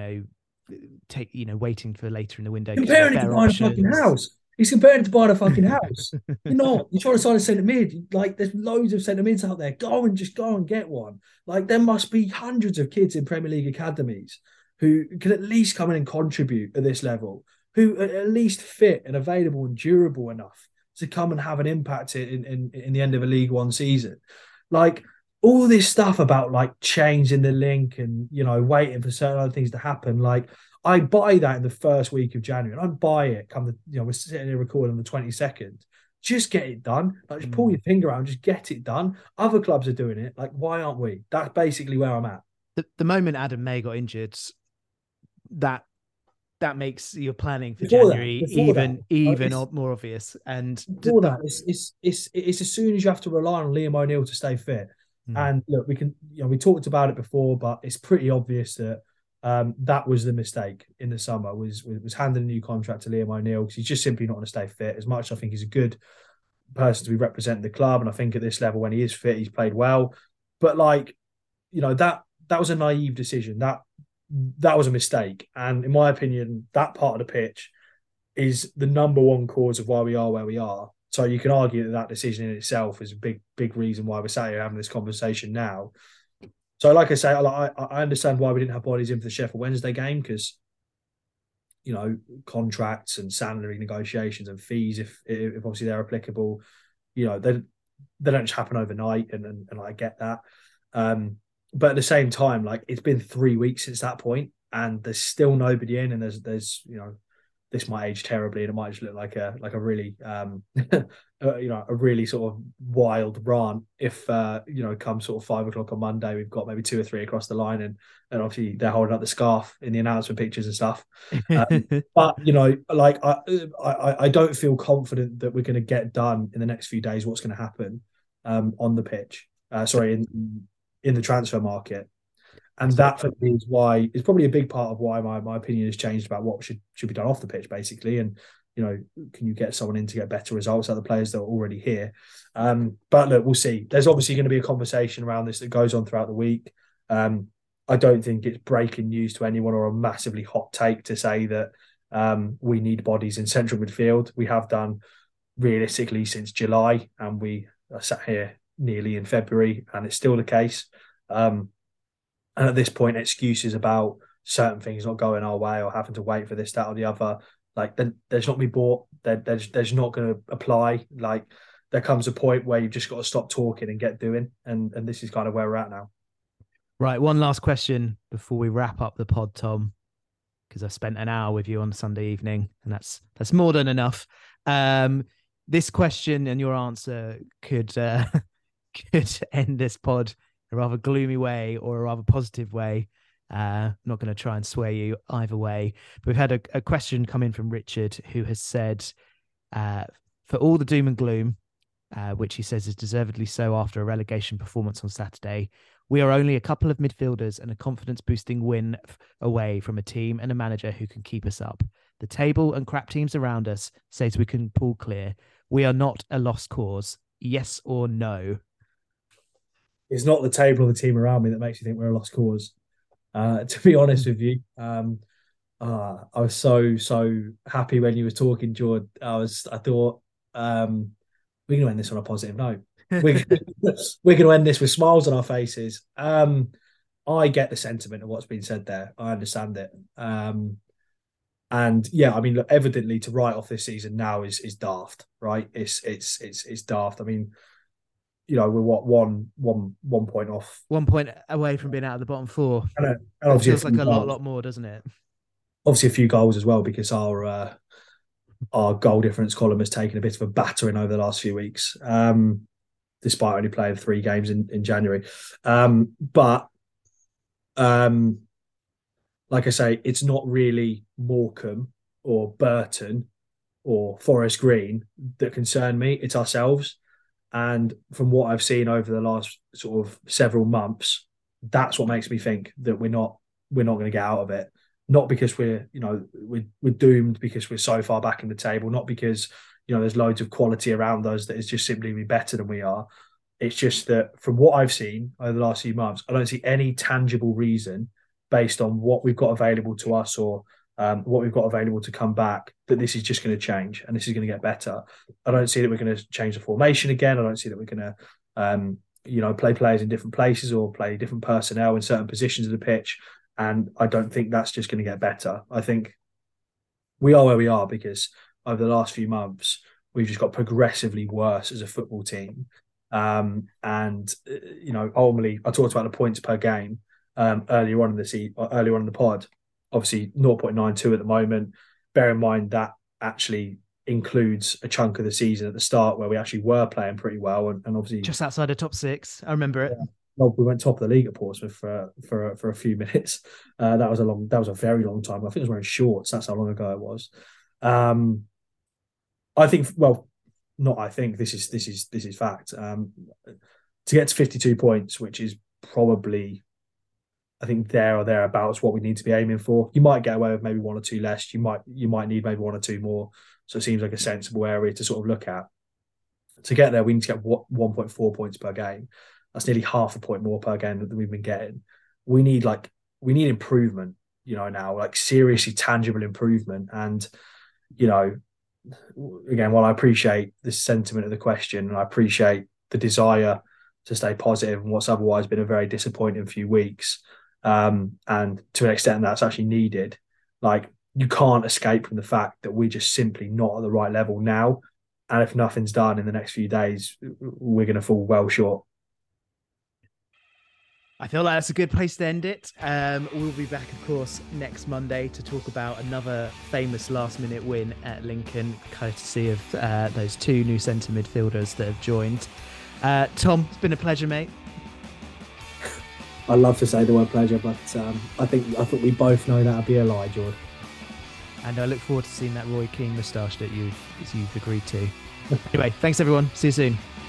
waiting for later in the window. Comparing it to buying a fucking house. He's comparing it to buying a fucking house. You're not. You're trying to sign a centre mid. Like there's loads of centre mids out there. Go and get one. Like there must be hundreds of kids in Premier League academies who can at least come in and contribute at this level, who are at least fit and available and durable enough to come and have an impact in the end of a League One season. Like all this stuff about like changing the link and waiting for certain other things to happen. Like I buy that in the first week of January, and I buy it come we're sitting here recording on the 22nd. Just get it done. Like just pull your finger out and just get it done. Other clubs are doing it. Like why aren't we? That's basically where I'm at. The moment Adam May got injured, that makes your planning for January even more obvious. And before that, it's as soon as you have to rely on Liam O'Neill to stay fit. And look, we can we talked about it before, but it's pretty obvious that that was the mistake in the summer was handing a new contract to Liam O'Neill because he's just simply not going to stay fit. As much as I think he's a good person to be representing the club, and I think at this level when he is fit, he's played well. But like that was a naive decision. That was a mistake. And in my opinion, that part of the pitch is the number one cause of why we are where we are. So you can argue that decision in itself is a big, big reason why we're sat here having this conversation now. So like I say, I understand why we didn't have bodies in for the Sheffield Wednesday game because, contracts and salary negotiations and fees, if obviously they're applicable, they don't just happen overnight and I get that. But at the same time, like it's been 3 weeks since that point, and there's still nobody in, and there's this might age terribly, and it might just look like a really a really sort of wild rant if come sort of 5 o'clock on Monday we've got maybe 2 or 3 across the line, and obviously they're holding up the scarf in the announcement pictures and stuff. But like I don't feel confident that we're going to get done in the next few days what's going to happen. on the pitch. In the transfer market. And that for me is probably a big part of why my opinion has changed about what should be done off the pitch, basically. And, can you get someone in to get better results out of the players that are already here? But look, we'll see. There's obviously going to be a conversation around this that goes on throughout the week. I don't think it's breaking news to anyone or a massively hot take to say that we need bodies in central midfield. We have done realistically since July, and we are sat here nearly in February, and it's still the case. And at this point, excuses about certain things not going our way or having to wait for this, that, or the other, like they're just not be bought. They're just not going to apply. Like there comes a point where you've just got to stop talking and get doing. And this is kind of where we're at now. Right. One last question before we wrap up the pod, Tom, because I've spent an hour with you on Sunday evening, and that's more than enough. This question and your answer could end this pod in a rather gloomy way or a rather positive way. I'm not going to try and sway you either way. But we've had a question come in from Richard, who has said, for all the doom and gloom, which he says is deservedly so after a relegation performance on Saturday, we are only a couple of midfielders and a confidence-boosting win away from a team and a manager who can keep us up. The table and crap teams around us says we can pull clear. We are not a lost cause. Yes or no? It's not the table or the team around me that makes you think we're a lost cause. To be honest with you, I was so happy when you were talking, George. I thought we're going to end this on a positive note. We're going to end this with smiles on our faces. I get the sentiment of what's been said there. I understand it. And yeah, I mean, look, evidently to write off this season now is daft, right? It's daft. I mean, we're what one point off, 1 point away from being out of the bottom four. And it feels like a lot more, doesn't it? Obviously, a few goals as well, because our goal difference column has taken a bit of a battering over the last few weeks, despite only playing 3 games in January. But like I say, it's not really Morecambe or Burton or Forest Green that concern me. It's ourselves. And from what I've seen over the last sort of several months, that's what makes me think that we're not going to get out of it. Not because we're doomed because we're so far back in the table, not because there's loads of quality around us that is just simply be better than we are. It's just that from what I've seen over the last few months, I don't see any tangible reason based on what we've got available to us or what we've got available to come back, that this is just going to change and this is going to get better. I don't see that we're going to change the formation again. I don't see that we're going to, play players in different places or play different personnel in certain positions of the pitch. And I don't think that's just going to get better. I think we are where we are because over the last few months, we've just got progressively worse as a football team. Ultimately, I talked about the points per game earlier on in the pod. Obviously 0.92 at the moment. Bear in mind that actually includes a chunk of the season at the start where we actually were playing pretty well and obviously just outside the top 6. I remember it. Yeah. Well, we went top of the league at Portsmouth for a few minutes. That was a very long time. I think I was wearing shorts. That's how long ago it was. I think. Well, not. I think this is fact. To get to 52 points, which is probably, I think there or thereabouts what we need to be aiming for. You might get away with maybe 1 or 2 less. You might need maybe 1 or 2 more. So it seems like a sensible area to sort of look at. To get there, we need to get 1.4 points per game. That's nearly half a point more per game than we've been getting. We need improvement, now, like seriously tangible improvement. And, again, while I appreciate the sentiment of the question and I appreciate the desire to stay positive and what's otherwise been a very disappointing few weeks, and to an extent that's actually needed, like you can't escape from the fact that we're just simply not at the right level now. And if nothing's done in the next few days, we're going to fall well short. I feel like that's a good place to end it. We'll be back, of course, next Monday to talk about another famous last-minute win at Lincoln, courtesy of those 2 new centre midfielders that have joined. Tom, it's been a pleasure, mate. I love to say the word pleasure, but I think we both know that'll be a lie, George. And I look forward to seeing that Roy Keane moustache that you've agreed to. Anyway, thanks everyone. See you soon.